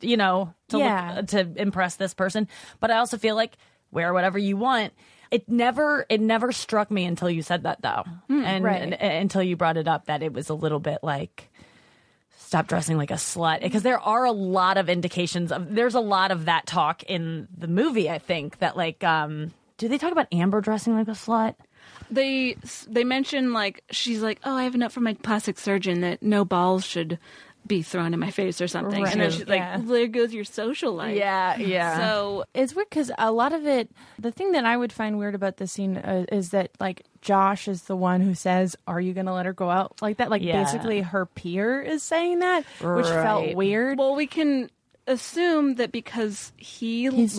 S5: to impress this person. But I also feel like wear whatever you want. It never struck me until you said that though, and until you brought it up that it was a little bit like stop dressing like a slut, because there are a lot of indications of there's a lot of that talk in the movie. I think that like do they talk about Amber dressing like a slut?
S3: They mention like she's like, "Oh, I have a note from my plastic surgeon that no balls should be thrown in my face or something," and then she's like, "There goes your social life."
S5: Yeah.
S3: So
S2: it's weird because a lot of it, the thing that I would find weird about this scene is that like Josh is the one who says, "Are you going to let her go out like that?" Like basically her peer is saying that, which felt weird.
S3: Well, we can assume that because he likes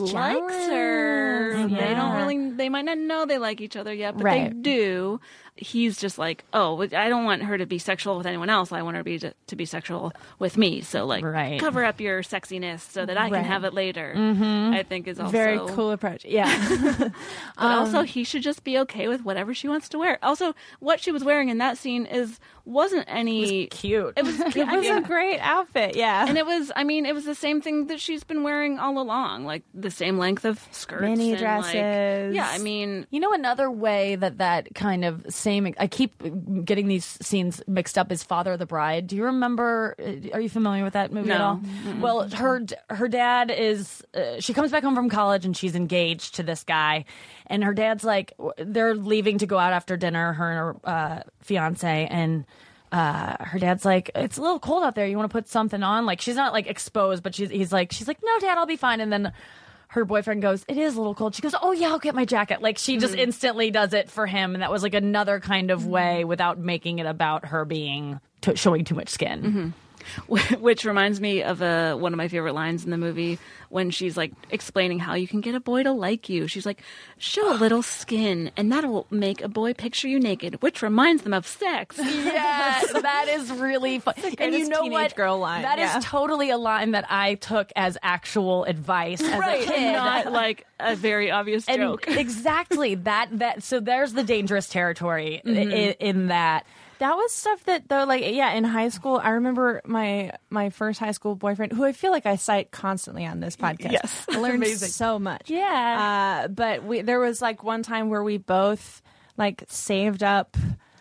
S3: her, they might not know they like each other yet, but they do. He's just like, "Oh, I don't want her to be sexual with anyone else. I want her to be sexual with me. So like, cover up your sexiness so that I can have it later." I think is also
S2: very cool approach. Yeah,
S3: but also he should just be okay with whatever she wants to wear. Also, what she was wearing in that scene wasn't any
S5: cute.
S3: It was
S2: it was a great outfit. Yeah,
S3: and it was the same thing that she's been wearing all along, like the same length of skirts,
S2: mini
S3: and
S2: dresses.
S5: Another way that kind of I keep getting these scenes mixed up is Father of the Bride. Do you remember? Are you familiar with that movie at all? Mm-hmm. Well, her dad is. She comes back home from college and she's engaged to this guy, and her dad's like, they're leaving to go out after dinner. Her and her fiance, and her dad's like, "It's a little cold out there. You want to put something on?" Like she's not like exposed, but she's like, "No, Dad, I'll be fine." And then her boyfriend goes, "It is a little cold." She goes, "Oh yeah, I'll get my jacket." Like she just instantly does it for him, and that was like another kind of way without making it about her being showing too much skin.
S3: Mm-hmm. Which reminds me of one of my favorite lines in the movie when she's like explaining how you can get a boy to like you. She's like, "Show a little skin and that'll make a boy picture you naked, which reminds them of sex."
S5: Yes, that is really fun. And you know what?
S2: Girl line.
S5: That is totally a line that I took as actual advice as a kid.
S3: Not like a very obvious joke.
S5: Exactly. That. So there's the dangerous territory in that.
S2: That was stuff that, though, like, in high school, I remember my first high school boyfriend, who I feel like I cite constantly on this podcast.
S3: Yes.
S2: I learned so much.
S5: Yeah.
S2: But there was, like, one time where we both, like, saved up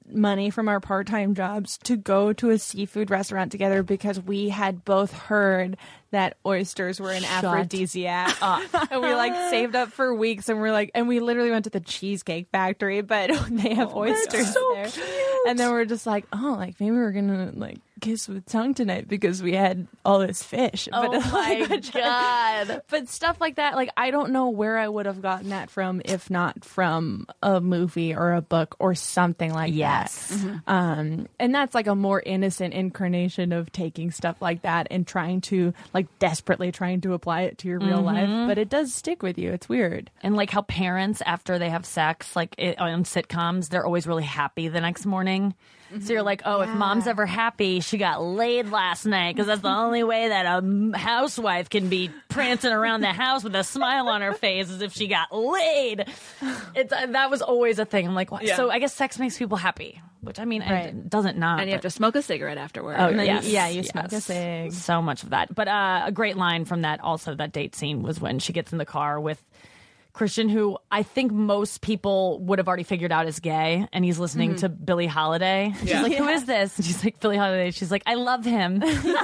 S2: money from our part-time jobs to go to a seafood restaurant together because we had both heard that oysters were an aphrodisiac. And we like saved up for weeks, and we're like, and we literally went to the Cheesecake Factory, but they have oysters there. Cute. And then we're just like, oh, like maybe we're gonna like kiss with tongue tonight because we had all this fish.
S5: Oh my God.
S2: But stuff like that, like I don't know where I would have gotten that from if not from a movie or a book or something like that. Mm-hmm. And that's like a more innocent incarnation of taking stuff like that and trying to like desperately trying to apply it to your real life, but it does stick with you. It's weird.
S5: And like how parents, after they have sex, like on sitcoms, they're always really happy the next morning. So you're like, oh, if mom's ever happy, she got laid last night because that's the only way that a housewife can be prancing around the house with a smile on her face is if she got laid. That was always a thing. I'm like, so I guess sex makes people happy, which I mean, it doesn't not.
S3: And you have to smoke a cigarette afterward.
S5: Oh,
S2: yes. You smoke a cig.
S5: So much of that. But a great line from that date scene was when she gets in the car with Christian, who I think most people would have already figured out is gay, and he's listening to Billie Holiday. She's like, who is this? And she's like, Billie Holiday. She's like, I love him.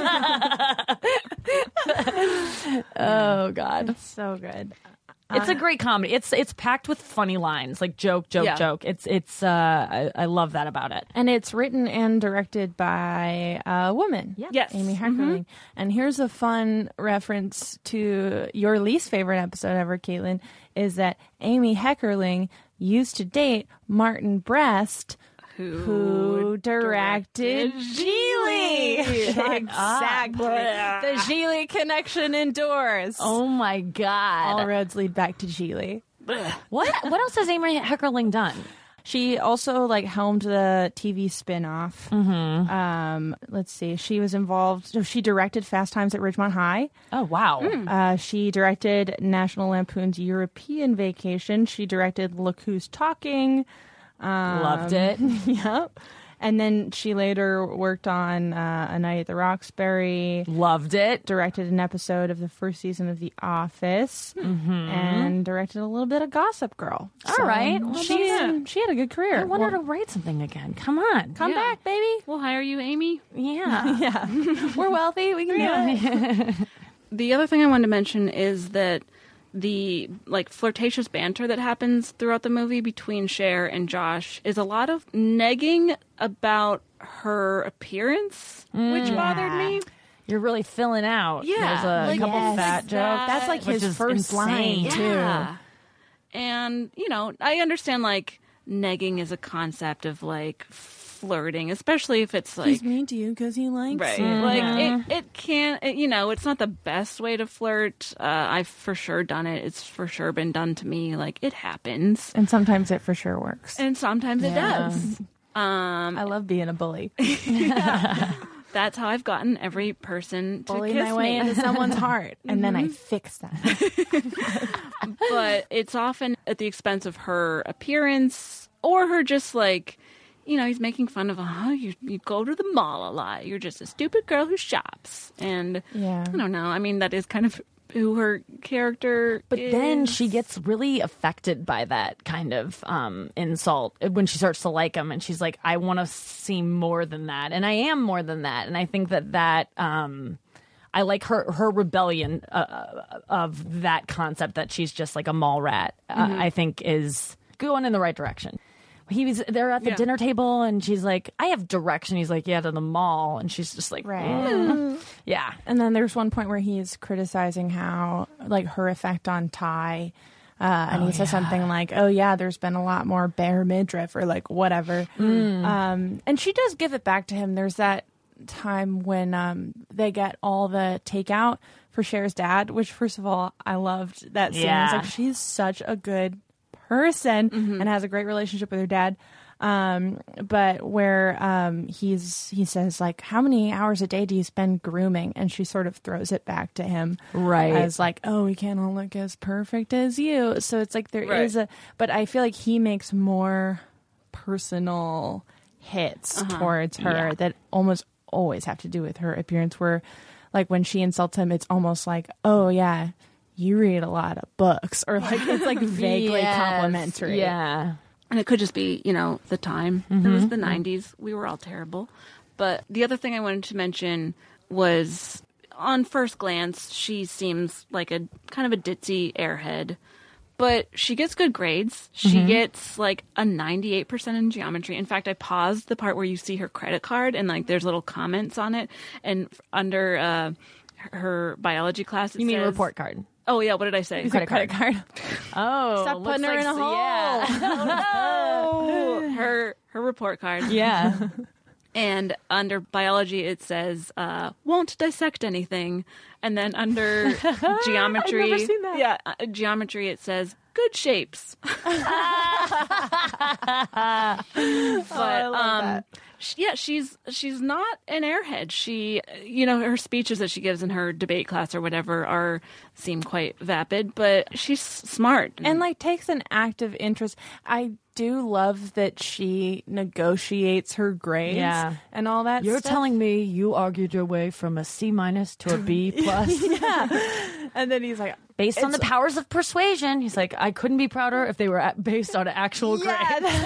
S5: Oh, God.
S2: It's so good.
S5: It's a great comedy. It's packed with funny lines, like joke. It's I love that about it.
S2: And it's written and directed by a woman.
S3: Yes.
S2: Amy Heckerling. And here's a fun reference to your least favorite episode ever, Caitlin, is that Amy Heckerling used to date Martin Brest, who directed Gigli. Exactly. The Gigli connection endures.
S5: Oh my God.
S2: All roads lead back to Gigli.
S5: What else has Amy Heckerling done?
S2: She also like helmed the TV spinoff. Let's see. She was involved. So she directed Fast Times at Ridgemont High.
S5: Oh, wow.
S2: She directed National Lampoon's European Vacation. She directed Look Who's Talking.
S5: Loved it.
S2: Yep. And then she later worked on A Night at the Roxbury.
S5: Loved it.
S2: Directed an episode of the first season of The Office. And directed a little bit of Gossip Girl.
S5: All right. Well,
S2: she had a good career.
S5: I want her to write something again. Come on.
S2: Come back, baby.
S3: We'll hire you, Amy.
S5: Yeah.
S2: Yeah. We're wealthy. We can do it.
S3: The other thing I wanted to mention is that the like flirtatious banter that happens throughout the movie between Cher and Josh is a lot of negging about her appearance, which bothered me.
S5: You're really filling out.
S3: Yeah,
S5: There's a couple fat jokes.
S2: That's like his first line, too.
S3: Yeah. And, you know, I understand like negging is a concept of like flirting, especially if it's like
S2: he's mean to you because he likes
S3: right.
S2: you.
S3: Like it can, you know, it's not the best way to flirt. I've for sure done it. It's for sure been done to me. Like it happens,
S2: and sometimes it for sure works.
S3: and sometimes it does.
S2: I love being a bully.
S3: That's how I've gotten every person to
S2: Bully
S3: kiss
S2: my way
S3: me.
S2: into someone's heart, and then I fix that.
S3: But it's often at the expense of her appearance or her just like, you know, he's making fun of, you go to the mall a lot. You're just a stupid girl who shops. And
S2: Yeah.
S3: I don't know. I mean, that is kind of who her character
S5: But
S3: is.
S5: then she gets really affected by that kind of insult when she starts to like him, and she's like, I want to seem more than that, and I am more than that. And I think that I like her rebellion of that concept that she's just like a mall rat. I think is going in the right direction. They're at the dinner table, and she's like, I have direction. He's like, yeah, to the mall. And she's just like,
S2: Right.
S5: Yeah.
S2: And then there's one point where he's criticizing how, like, her effect on Ty. And he says something like, oh, yeah, there's been a lot more bare midriff or, like, whatever. And she does give it back to him. There's that time when they get all the takeout for Cher's dad, which, first of all, I loved that scene.
S5: Yeah.
S2: It's like, she's such a good person and has a great relationship with her dad. But where he says, like, how many hours a day do you spend grooming? And she sort of throws it back to him.
S5: Right.
S2: As like, oh, we can't all look as perfect as you. So it's like there is but I feel like he makes more personal hits towards her that almost always have to do with her appearance, where like when she insults him, it's almost like, oh yeah, you read a lot of books, or like it's like vaguely complimentary.
S5: Yeah.
S3: And it could just be, the time. It was the 90s. We were all terrible. But the other thing I wanted to mention was, on first glance, she seems like a kind of a ditzy airhead. But she gets good grades. She gets like a 98% in geometry. In fact, I paused the part where you see her credit card and like there's little comments on it. And under her biology class, it
S5: You mean
S3: says,
S5: report card?
S3: Oh yeah, what did I say?
S2: Credit card.
S5: Oh,
S2: Stop putting her
S5: like,
S2: in a hole.
S5: Yeah.
S3: Oh, her report card.
S5: Yeah.
S3: And under biology, it says, won't dissect anything. And then under geometry,
S2: I've never seen that.
S3: Yeah, geometry, it says, good shapes. But, she's not an airhead. She, her speeches that she gives in her debate class or whatever seem quite vapid, but she's smart.
S2: And like takes an active interest. I do love that she negotiates her grades and all that
S5: You're
S2: stuff.
S5: telling me you argued your way from a C- to a B+.
S2: And then he's like,
S5: Based on the powers of persuasion. He's like, I couldn't be prouder if they were based on actual grades.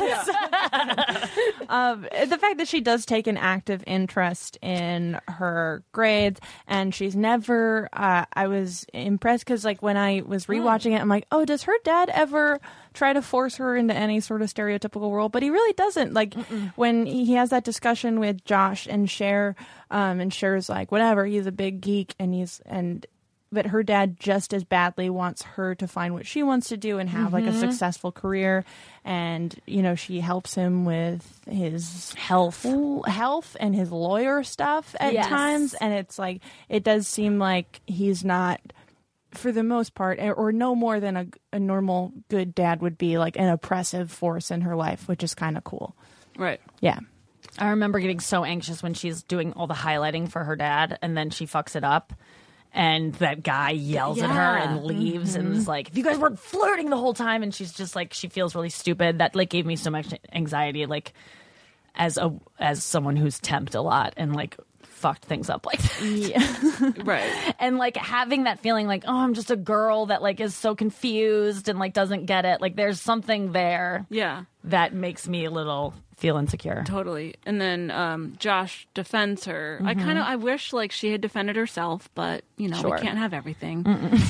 S2: the fact that she does take an active interest in her grades, and she's never I was impressed because like when I was rewatching it, I'm like, oh, does her dad ever try to force her into any sort of stereotypical role? But he really doesn't. Like when he has that discussion with Josh and Cher, and Cher's like, whatever, he's a big geek, but her dad just as badly wants her to find what she wants to do and have like a successful career. And, she helps him with his health and his lawyer stuff at times. And it's like, it does seem like he's not, for the most part, or no more than a normal good dad would be, like an oppressive force in her life, which is kind of cool.
S3: Right.
S2: Yeah.
S5: I remember getting so anxious when she's doing all the highlighting for her dad, and then she fucks it up. And that guy yells at her and leaves and is like, if you guys weren't flirting the whole time, and she's just like, she feels really stupid. That like gave me so much anxiety, like as someone who's temped a lot and like fucked things up like that.
S2: Yeah.
S3: Right.
S5: And like having that feeling like, oh, I'm just a girl that like is so confused and like doesn't get it. Like there's something there.
S3: Yeah.
S5: That makes me a little feel insecure.
S3: Totally. And then Josh defends her. I wish like she had defended herself, but we can't have everything.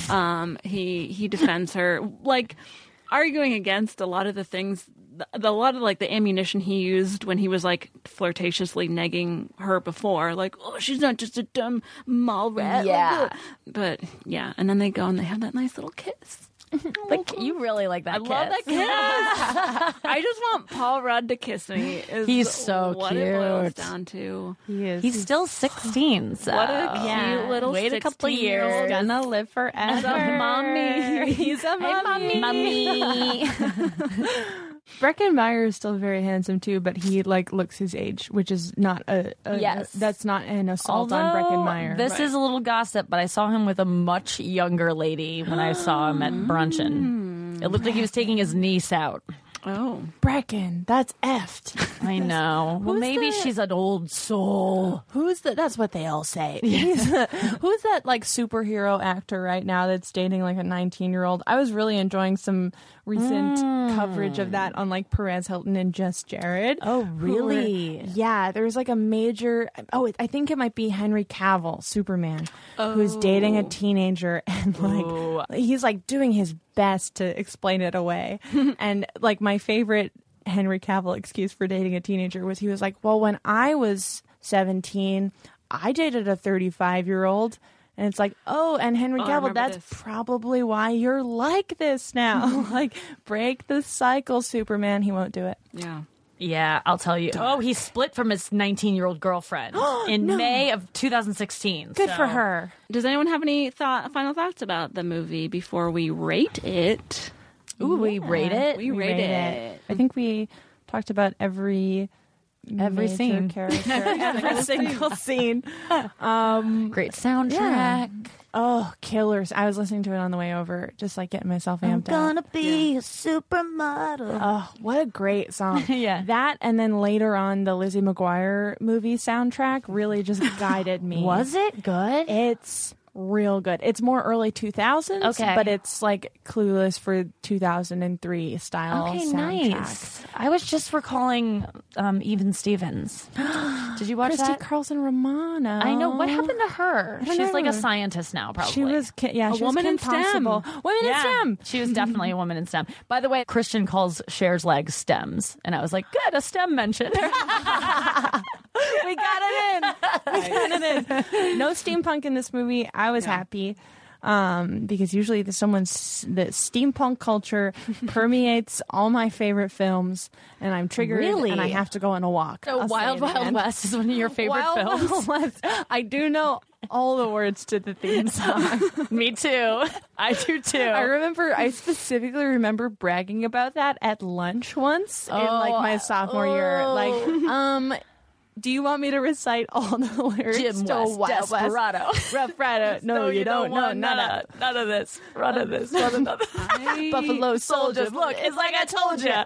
S3: He defends her, like arguing against a lot of the things, a lot of like the ammunition he used when he was like flirtatiously negging her before, like, oh, she's not just a dumb mall rat.
S5: Yeah.
S3: But yeah, and then they go and they have that nice little kiss.
S5: Like you really like that.
S3: I love that kiss. I just want Paul Rudd to kiss me.
S5: He's so
S3: what
S5: cute.
S3: It boils down to.
S2: He is.
S5: He's still 16. So.
S3: What a cute little
S5: Wait a couple
S3: 16-year-old.
S5: years.
S2: gonna live forever.
S3: He's a mommy.
S2: He's a mommy.
S5: Mummy.
S2: Breckin Meyer is still very handsome too, but he like looks his age, which is not
S5: Yes.
S2: that's not an assault on Breckin Meyer.
S5: This is a little gossip, but I saw him with a much younger lady when I saw him at Bruncheon. It looked like he was taking his niece out.
S3: Oh.
S2: Breckin, that's effed.
S5: I know. Well, maybe she's an old soul.
S2: That's what they all say. Who's that like superhero actor right now that's dating like a 19-year-old? I was really enjoying some recent coverage of that on like Perez Hilton and Just Jared.
S5: Oh, really?
S2: Yeah, there's like a major. Oh, I think it might be Henry Cavill, Superman, who's dating a teenager, and like he's like doing his best to explain it away. And like my favorite Henry Cavill excuse for dating a teenager was he was like, well, when I was 17, I dated a 35-year-old. And it's like, oh, and Henry Cavill, that's probably why you're like this now. Like, break the cycle, Superman. He won't do it.
S3: Yeah.
S5: Yeah, I'll tell you. Oh, he split from his 19-year-old girlfriend in May of 2016.
S2: Good for her.
S3: Does anyone have any final thoughts about the movie before we rate it?
S5: Ooh, we rate it?
S3: We rate it.
S2: I think we talked about every
S5: Every
S2: major
S5: scene.
S2: character, every single scene.
S5: Great soundtrack.
S2: Oh, killers! I was listening to it on the way over, just like getting myself amped up.
S5: Gonna be a supermodel.
S2: Oh, what a great song!
S5: Yeah.
S2: That, and then later on, the Lizzie McGuire movie soundtrack really just guided me.
S5: Was it good?
S2: It's real good. It's more early 2000s,
S5: Okay.
S2: but it's like Clueless for 2003 style
S5: Okay,
S2: soundtrack.
S5: nice. I was just recalling Even Stevens. Did you watch
S2: Christy
S5: that?
S2: Carlson Romano.
S5: I know. What happened to her?
S2: don't
S5: She's like a
S2: know.
S5: scientist now, probably.
S2: She was, she was
S3: woman
S2: Kim
S3: in STEM.
S2: Possible. Women in STEM.
S5: She was definitely a woman in STEM. By the way, Christian calls Cher's legs stems. And I was like, good, a STEM mention.
S2: We got it in. We got it in. No steampunk in this movie. I was happy. Because usually the steampunk culture permeates all my favorite films, and I'm triggered,
S5: Really?
S2: and I have to go on a walk.
S5: So
S2: I'll
S5: Wild
S2: say it
S5: Wild
S2: again.
S5: West is one of your favorite
S2: Wild
S5: films.
S2: Wild West. I do know all the words to the theme song.
S5: Me too. I do too.
S2: I specifically remember bragging about that at lunch once in like my sophomore year. Like, do you want me to recite all the lyrics
S5: Jim
S2: to
S5: West, Desperado.
S2: Desperado. No, you don't. No, none
S5: of this. None of this. None of that.
S2: Buffalo soldiers.
S5: Look, it's like I told you.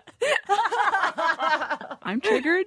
S3: I'm triggered.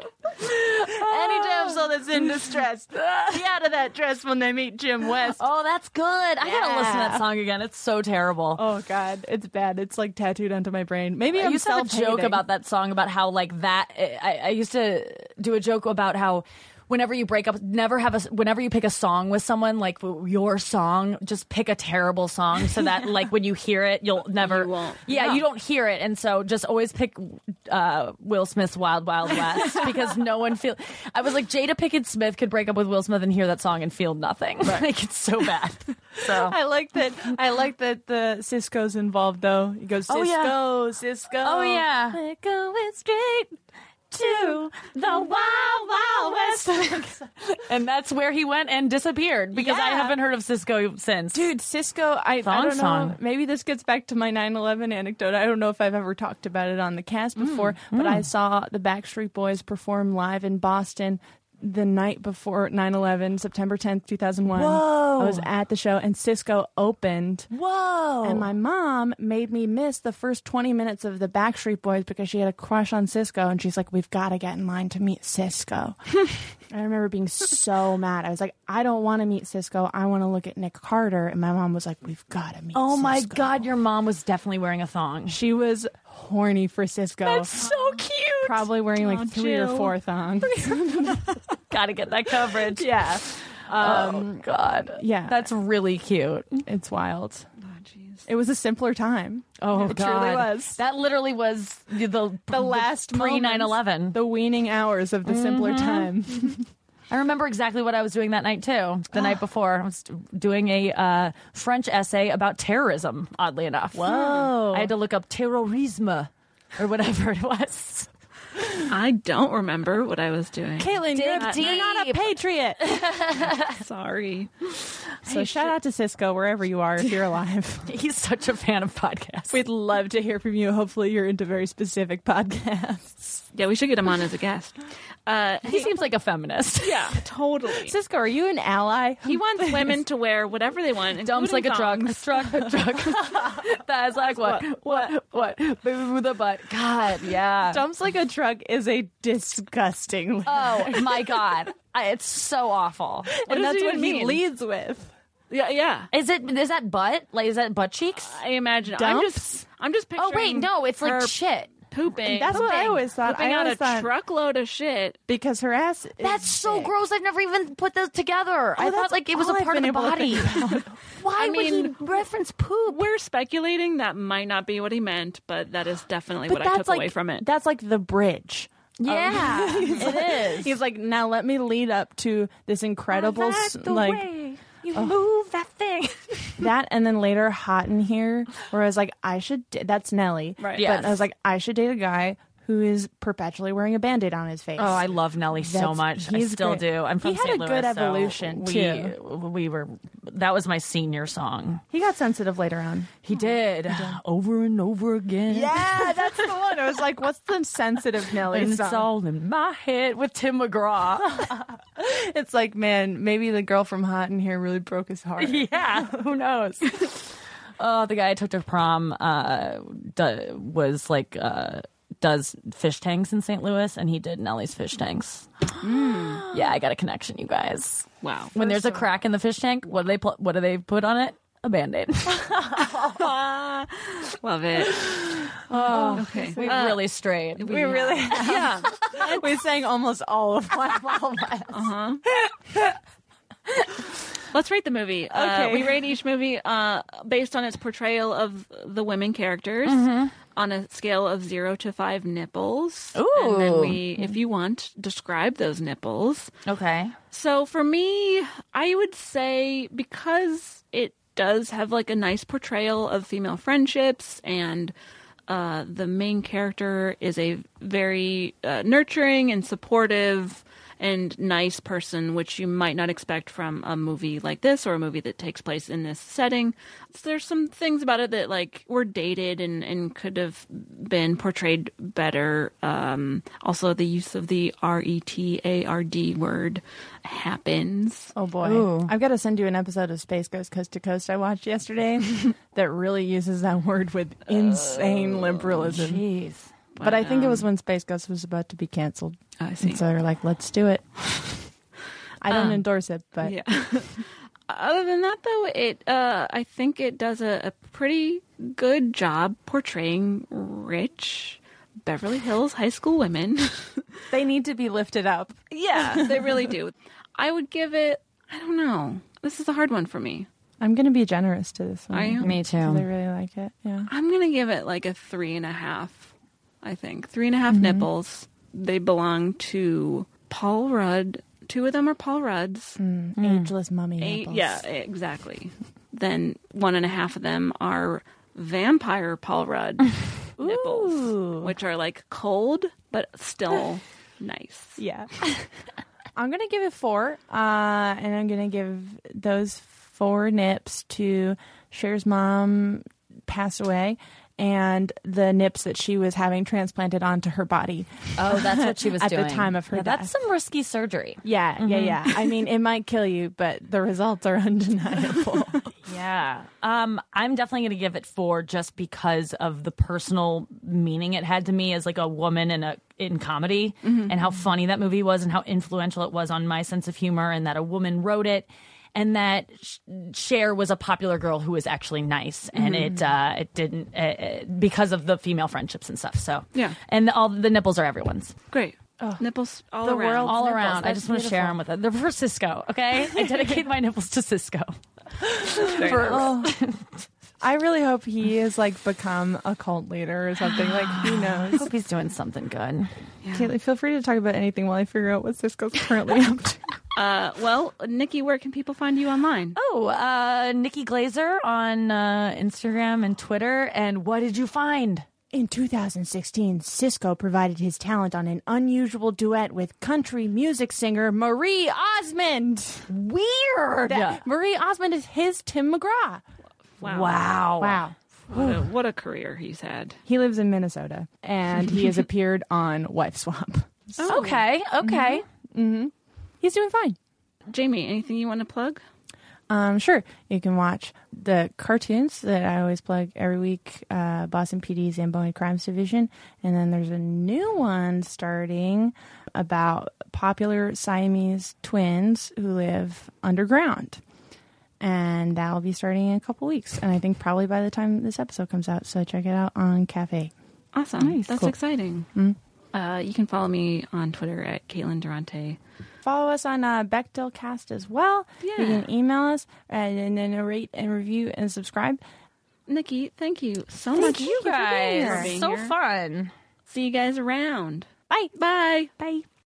S2: Any damsel that's in distress, be out of that dress when they meet Jim West.
S5: Oh, that's good. I gotta listen to that song again. It's so terrible.
S2: Oh God, it's bad. It's like tattooed onto my brain. Maybe
S5: I
S2: I'm
S5: used to have a joke
S2: self-hating.
S5: about that song, about how like that. I used to do a joke about how whenever you break up, whenever you pick a song with someone, like your song, just pick a terrible song so that like when you hear it, you'll never.
S3: You won't.
S5: Yeah, you don't hear it, and so just always pick Will Smith's Wild Wild West because no one feel. I was like, Jada Pinkett Smith could break up with Will Smith and hear that song and feel nothing. Like it's so bad. So
S2: I like that the Cisco's involved though. He goes Cisco,
S5: Oh, yeah.
S2: Cisco.
S5: Oh, yeah.
S2: We're going straight to the Wild Wild West.
S5: and that's where he went and disappeared because I
S2: Yeah.
S5: haven't heard of Cisco since.
S2: Dude, Cisco, I
S5: Thong
S2: don't know.
S5: song.
S2: Maybe this gets back to my 9/11 anecdote. I don't know if I've ever talked about it on the cast before, but I saw the Backstreet Boys perform live in Boston the night before 9/11, September 10th, 2001.
S5: Whoa.
S2: I was at the show and Cisco opened.
S5: Whoa.
S2: And my mom made me miss the first 20 minutes of the Backstreet Boys because she had a crush on Cisco. And she's like, we've got to get in line to meet Cisco. I remember being so mad. I was like, I don't want to meet Cisco. I want to look at Nick Carter. And my mom was like, we've got to meet
S5: Oh
S2: Cisco.
S5: my God, your mom was definitely wearing a thong.
S2: She was horny for Cisco.
S5: That's so cute.
S2: Probably wearing like 3 or
S3: Jill.
S2: 4 thongs.
S5: Gotta get that coverage.
S2: Yeah.
S5: Oh God.
S2: Yeah.
S5: That's really cute.
S2: It's wild.
S3: Oh, jeez.
S2: It was a simpler time.
S5: Oh
S2: It
S5: God.
S2: truly was.
S5: That literally was the
S2: last
S5: pre
S2: moments.
S5: 9/11.
S2: The weaning hours of the simpler time.
S5: I remember exactly what I was doing that night too. The night before, I was doing a French essay about terrorism. Oddly enough,
S2: Whoa.
S5: I had to look up terrorisme or whatever it was.
S3: I don't remember what I was doing.
S2: Caitlin,
S5: Dig
S2: you're not a
S5: deep.
S2: patriot.
S3: Sorry.
S2: So shout out to Cisco wherever you are if you're alive.
S5: He's such a fan of podcasts.
S2: We'd love to hear from you. Hopefully you're into very specific podcasts.
S3: Yeah, we should get him on as a guest.
S5: He seems like a feminist.
S3: Yeah, totally.
S2: Cisco, are you an ally?
S3: He wants women to wear whatever they want.
S5: Dumps like
S3: including
S5: a drug.
S3: thongs.
S5: A drug. That's like what? Boo the butt. God, yeah.
S2: Dumps like a truck is a disgusting.
S5: Oh my God, it's so awful.
S2: and
S3: does
S2: that's
S3: it
S2: what
S3: even
S2: he
S3: mean?
S2: leads with.
S3: Yeah.
S5: Is that butt? Like, is that butt cheeks?
S3: I imagine.
S2: Dumps?
S3: I'm just picturing.
S5: Oh wait, no, it's like
S3: her
S5: shit.
S3: pooping.
S2: That's what I always thought.
S3: Pooping
S2: I
S3: out
S2: always
S3: a
S2: thought
S3: truckload of shit.
S2: because her ass. Is
S5: That's so
S2: big.
S5: gross. I've never even put those together. I
S2: that's
S5: thought like it was a
S2: all I've
S5: part of
S2: been
S5: the
S2: able to
S5: body.
S2: think
S5: Why
S3: I
S5: would
S3: mean,
S5: he reference poop?
S3: We're speculating that might not be what he meant, but that is definitely what I took away from it.
S2: That's like the bridge.
S5: Yeah, it is.
S2: He's like, now let me lead up to this incredible,
S5: you move that thing.
S2: that, and then later Hot in Here, where I was like, I should. That's Nelly,
S3: Right.
S5: Yes.
S2: But I was like, I should date a guy who is perpetually wearing a Band-Aid on his face.
S5: Oh, I love Nelly so
S2: That's-
S5: much. I
S2: he's
S5: still
S2: great.
S5: do. I'm from
S2: He had
S5: St.
S2: a
S5: Louis,
S2: good
S5: so
S2: evolution,
S5: we were. That was my senior song.
S2: He got sensitive later on.
S5: He did over and over again.
S2: Yeah, that's the one. I was like, what's the sensitive Nelly
S5: And it's
S2: song?
S5: all in my head with Tim McGraw.
S2: It's like, man, maybe the girl from Hot in Here really broke his heart.
S5: Yeah, who knows? Oh, the guy I took to prom was like does fish tanks in St. Louis, and he did Nellie's fish tanks. Yeah, I got a connection, you guys.
S3: Wow.
S5: When there's a crack in the fish tank, what do they put on it? A Band-Aid.
S3: Love it.
S5: Oh,
S3: okay.
S5: We really strayed.
S2: We really,
S3: Yeah.
S2: we sang almost all of Wild Wild West.
S3: Let's rate the movie.
S2: Okay.
S3: We rate each movie based on its portrayal of the women characters on a scale of 0 to 5 nipples.
S5: Ooh.
S3: And then we, if you want, describe those nipples.
S5: Okay.
S3: So for me, I would say because it does have like a nice portrayal of female friendships, and the main character is a very nurturing and supportive and nice person, which you might not expect from a movie like this or a movie that takes place in this setting. So there's some things about it that like were dated and could have been portrayed better. Also, the use of the RETARD word happens.
S2: Oh boy.
S5: Ooh.
S2: I've got to send you an episode of Space Goes Coast to Coast I watched yesterday that really uses that word with insane liberalism.
S5: Jeez.
S2: But I think it was when Space Ghost was about to be canceled.
S3: I see.
S2: And so they're like, let's do it. I don't endorse it, but
S3: Yeah. Other than that, though, I think it does a pretty good job portraying rich Beverly Hills high school women.
S2: they need to be lifted up.
S3: Yeah, they really do. I would give it, I don't know. This is a hard one for me.
S2: I'm going to be generous to this one.
S3: Are you?
S5: Me
S2: Because
S5: too.
S2: I really like it. Yeah.
S3: I'm going to give it like a 3.5, I think. 3.5 nipples. They belong to Paul Rudd. 2 of them are Paul Rudd's.
S2: Ageless mummy nipples.
S3: Yeah, exactly. Then 1.5 of them are vampire Paul Rudd nipples, which are like cold, but still nice.
S2: Yeah. I'm going to give it 4. And I'm going to give those 4 nips to Cher's mom passed away, and the nips that she was having transplanted onto her body.
S5: Oh, that's what she was
S2: At
S5: doing.
S2: the time of her
S5: Yeah,
S2: death.
S5: that's some risky surgery.
S2: Yeah. I mean, it might kill you, but the results are undeniable.
S5: Yeah. I'm definitely going to give it 4 just because of the personal meaning it had to me as like a woman in comedy, and how funny that movie was and how influential it was on my sense of humor, and that a woman wrote it, and that Cher was a popular girl who was actually nice, and it didn't because of the female friendships and stuff. So
S3: Yeah.
S5: and all the nipples are everyone's.
S3: Great. Nipples all
S2: The
S3: around.
S2: world-
S5: All
S2: nipples,
S5: around. I
S2: that's
S5: just want to share them with it. They're for Cisco, okay? I dedicate my nipples to Cisco.
S2: I really hope he has like become a cult leader or something. Like, who
S5: I
S2: knows?
S5: hope he's doing something good.
S2: Caitlin, feel free to talk about anything while I figure out what Cisco's currently up to.
S3: Well, Nikki, where can people find you online?
S5: Oh, Nikki Glazer on Instagram and Twitter. And what did you find?
S2: In 2016, Cisco provided his talent on an unusual duet with country music singer Marie Osmond.
S5: Weird.
S2: Marie Osmond is his Tim McGraw.
S5: Wow.
S2: Wow.
S3: What a career he's had.
S2: He lives in Minnesota, and he has appeared on Wife Swap.
S5: Okay.
S2: He's doing fine.
S3: Jamie, anything you want to plug?
S2: Sure. You can watch the cartoons that I always plug every week, Boston PD's Zamboni Crimes Division. And then there's a new one starting about popular Siamese twins who live underground. And that'll be starting in a couple weeks. And I think probably by the time this episode comes out. So check it out on Cafe.
S3: Awesome. That's
S2: Cool.
S3: exciting. You can follow me on Twitter at Caitlin Durante.
S2: Follow us on Bechdelcast as well.
S3: Yeah.
S2: You can email us and then rate and review and subscribe.
S3: Nikki, thank you so much.
S5: You
S3: for being
S5: guys.
S3: here.
S5: So fun.
S3: See you guys around.
S2: Bye.
S3: Bye.
S2: Bye.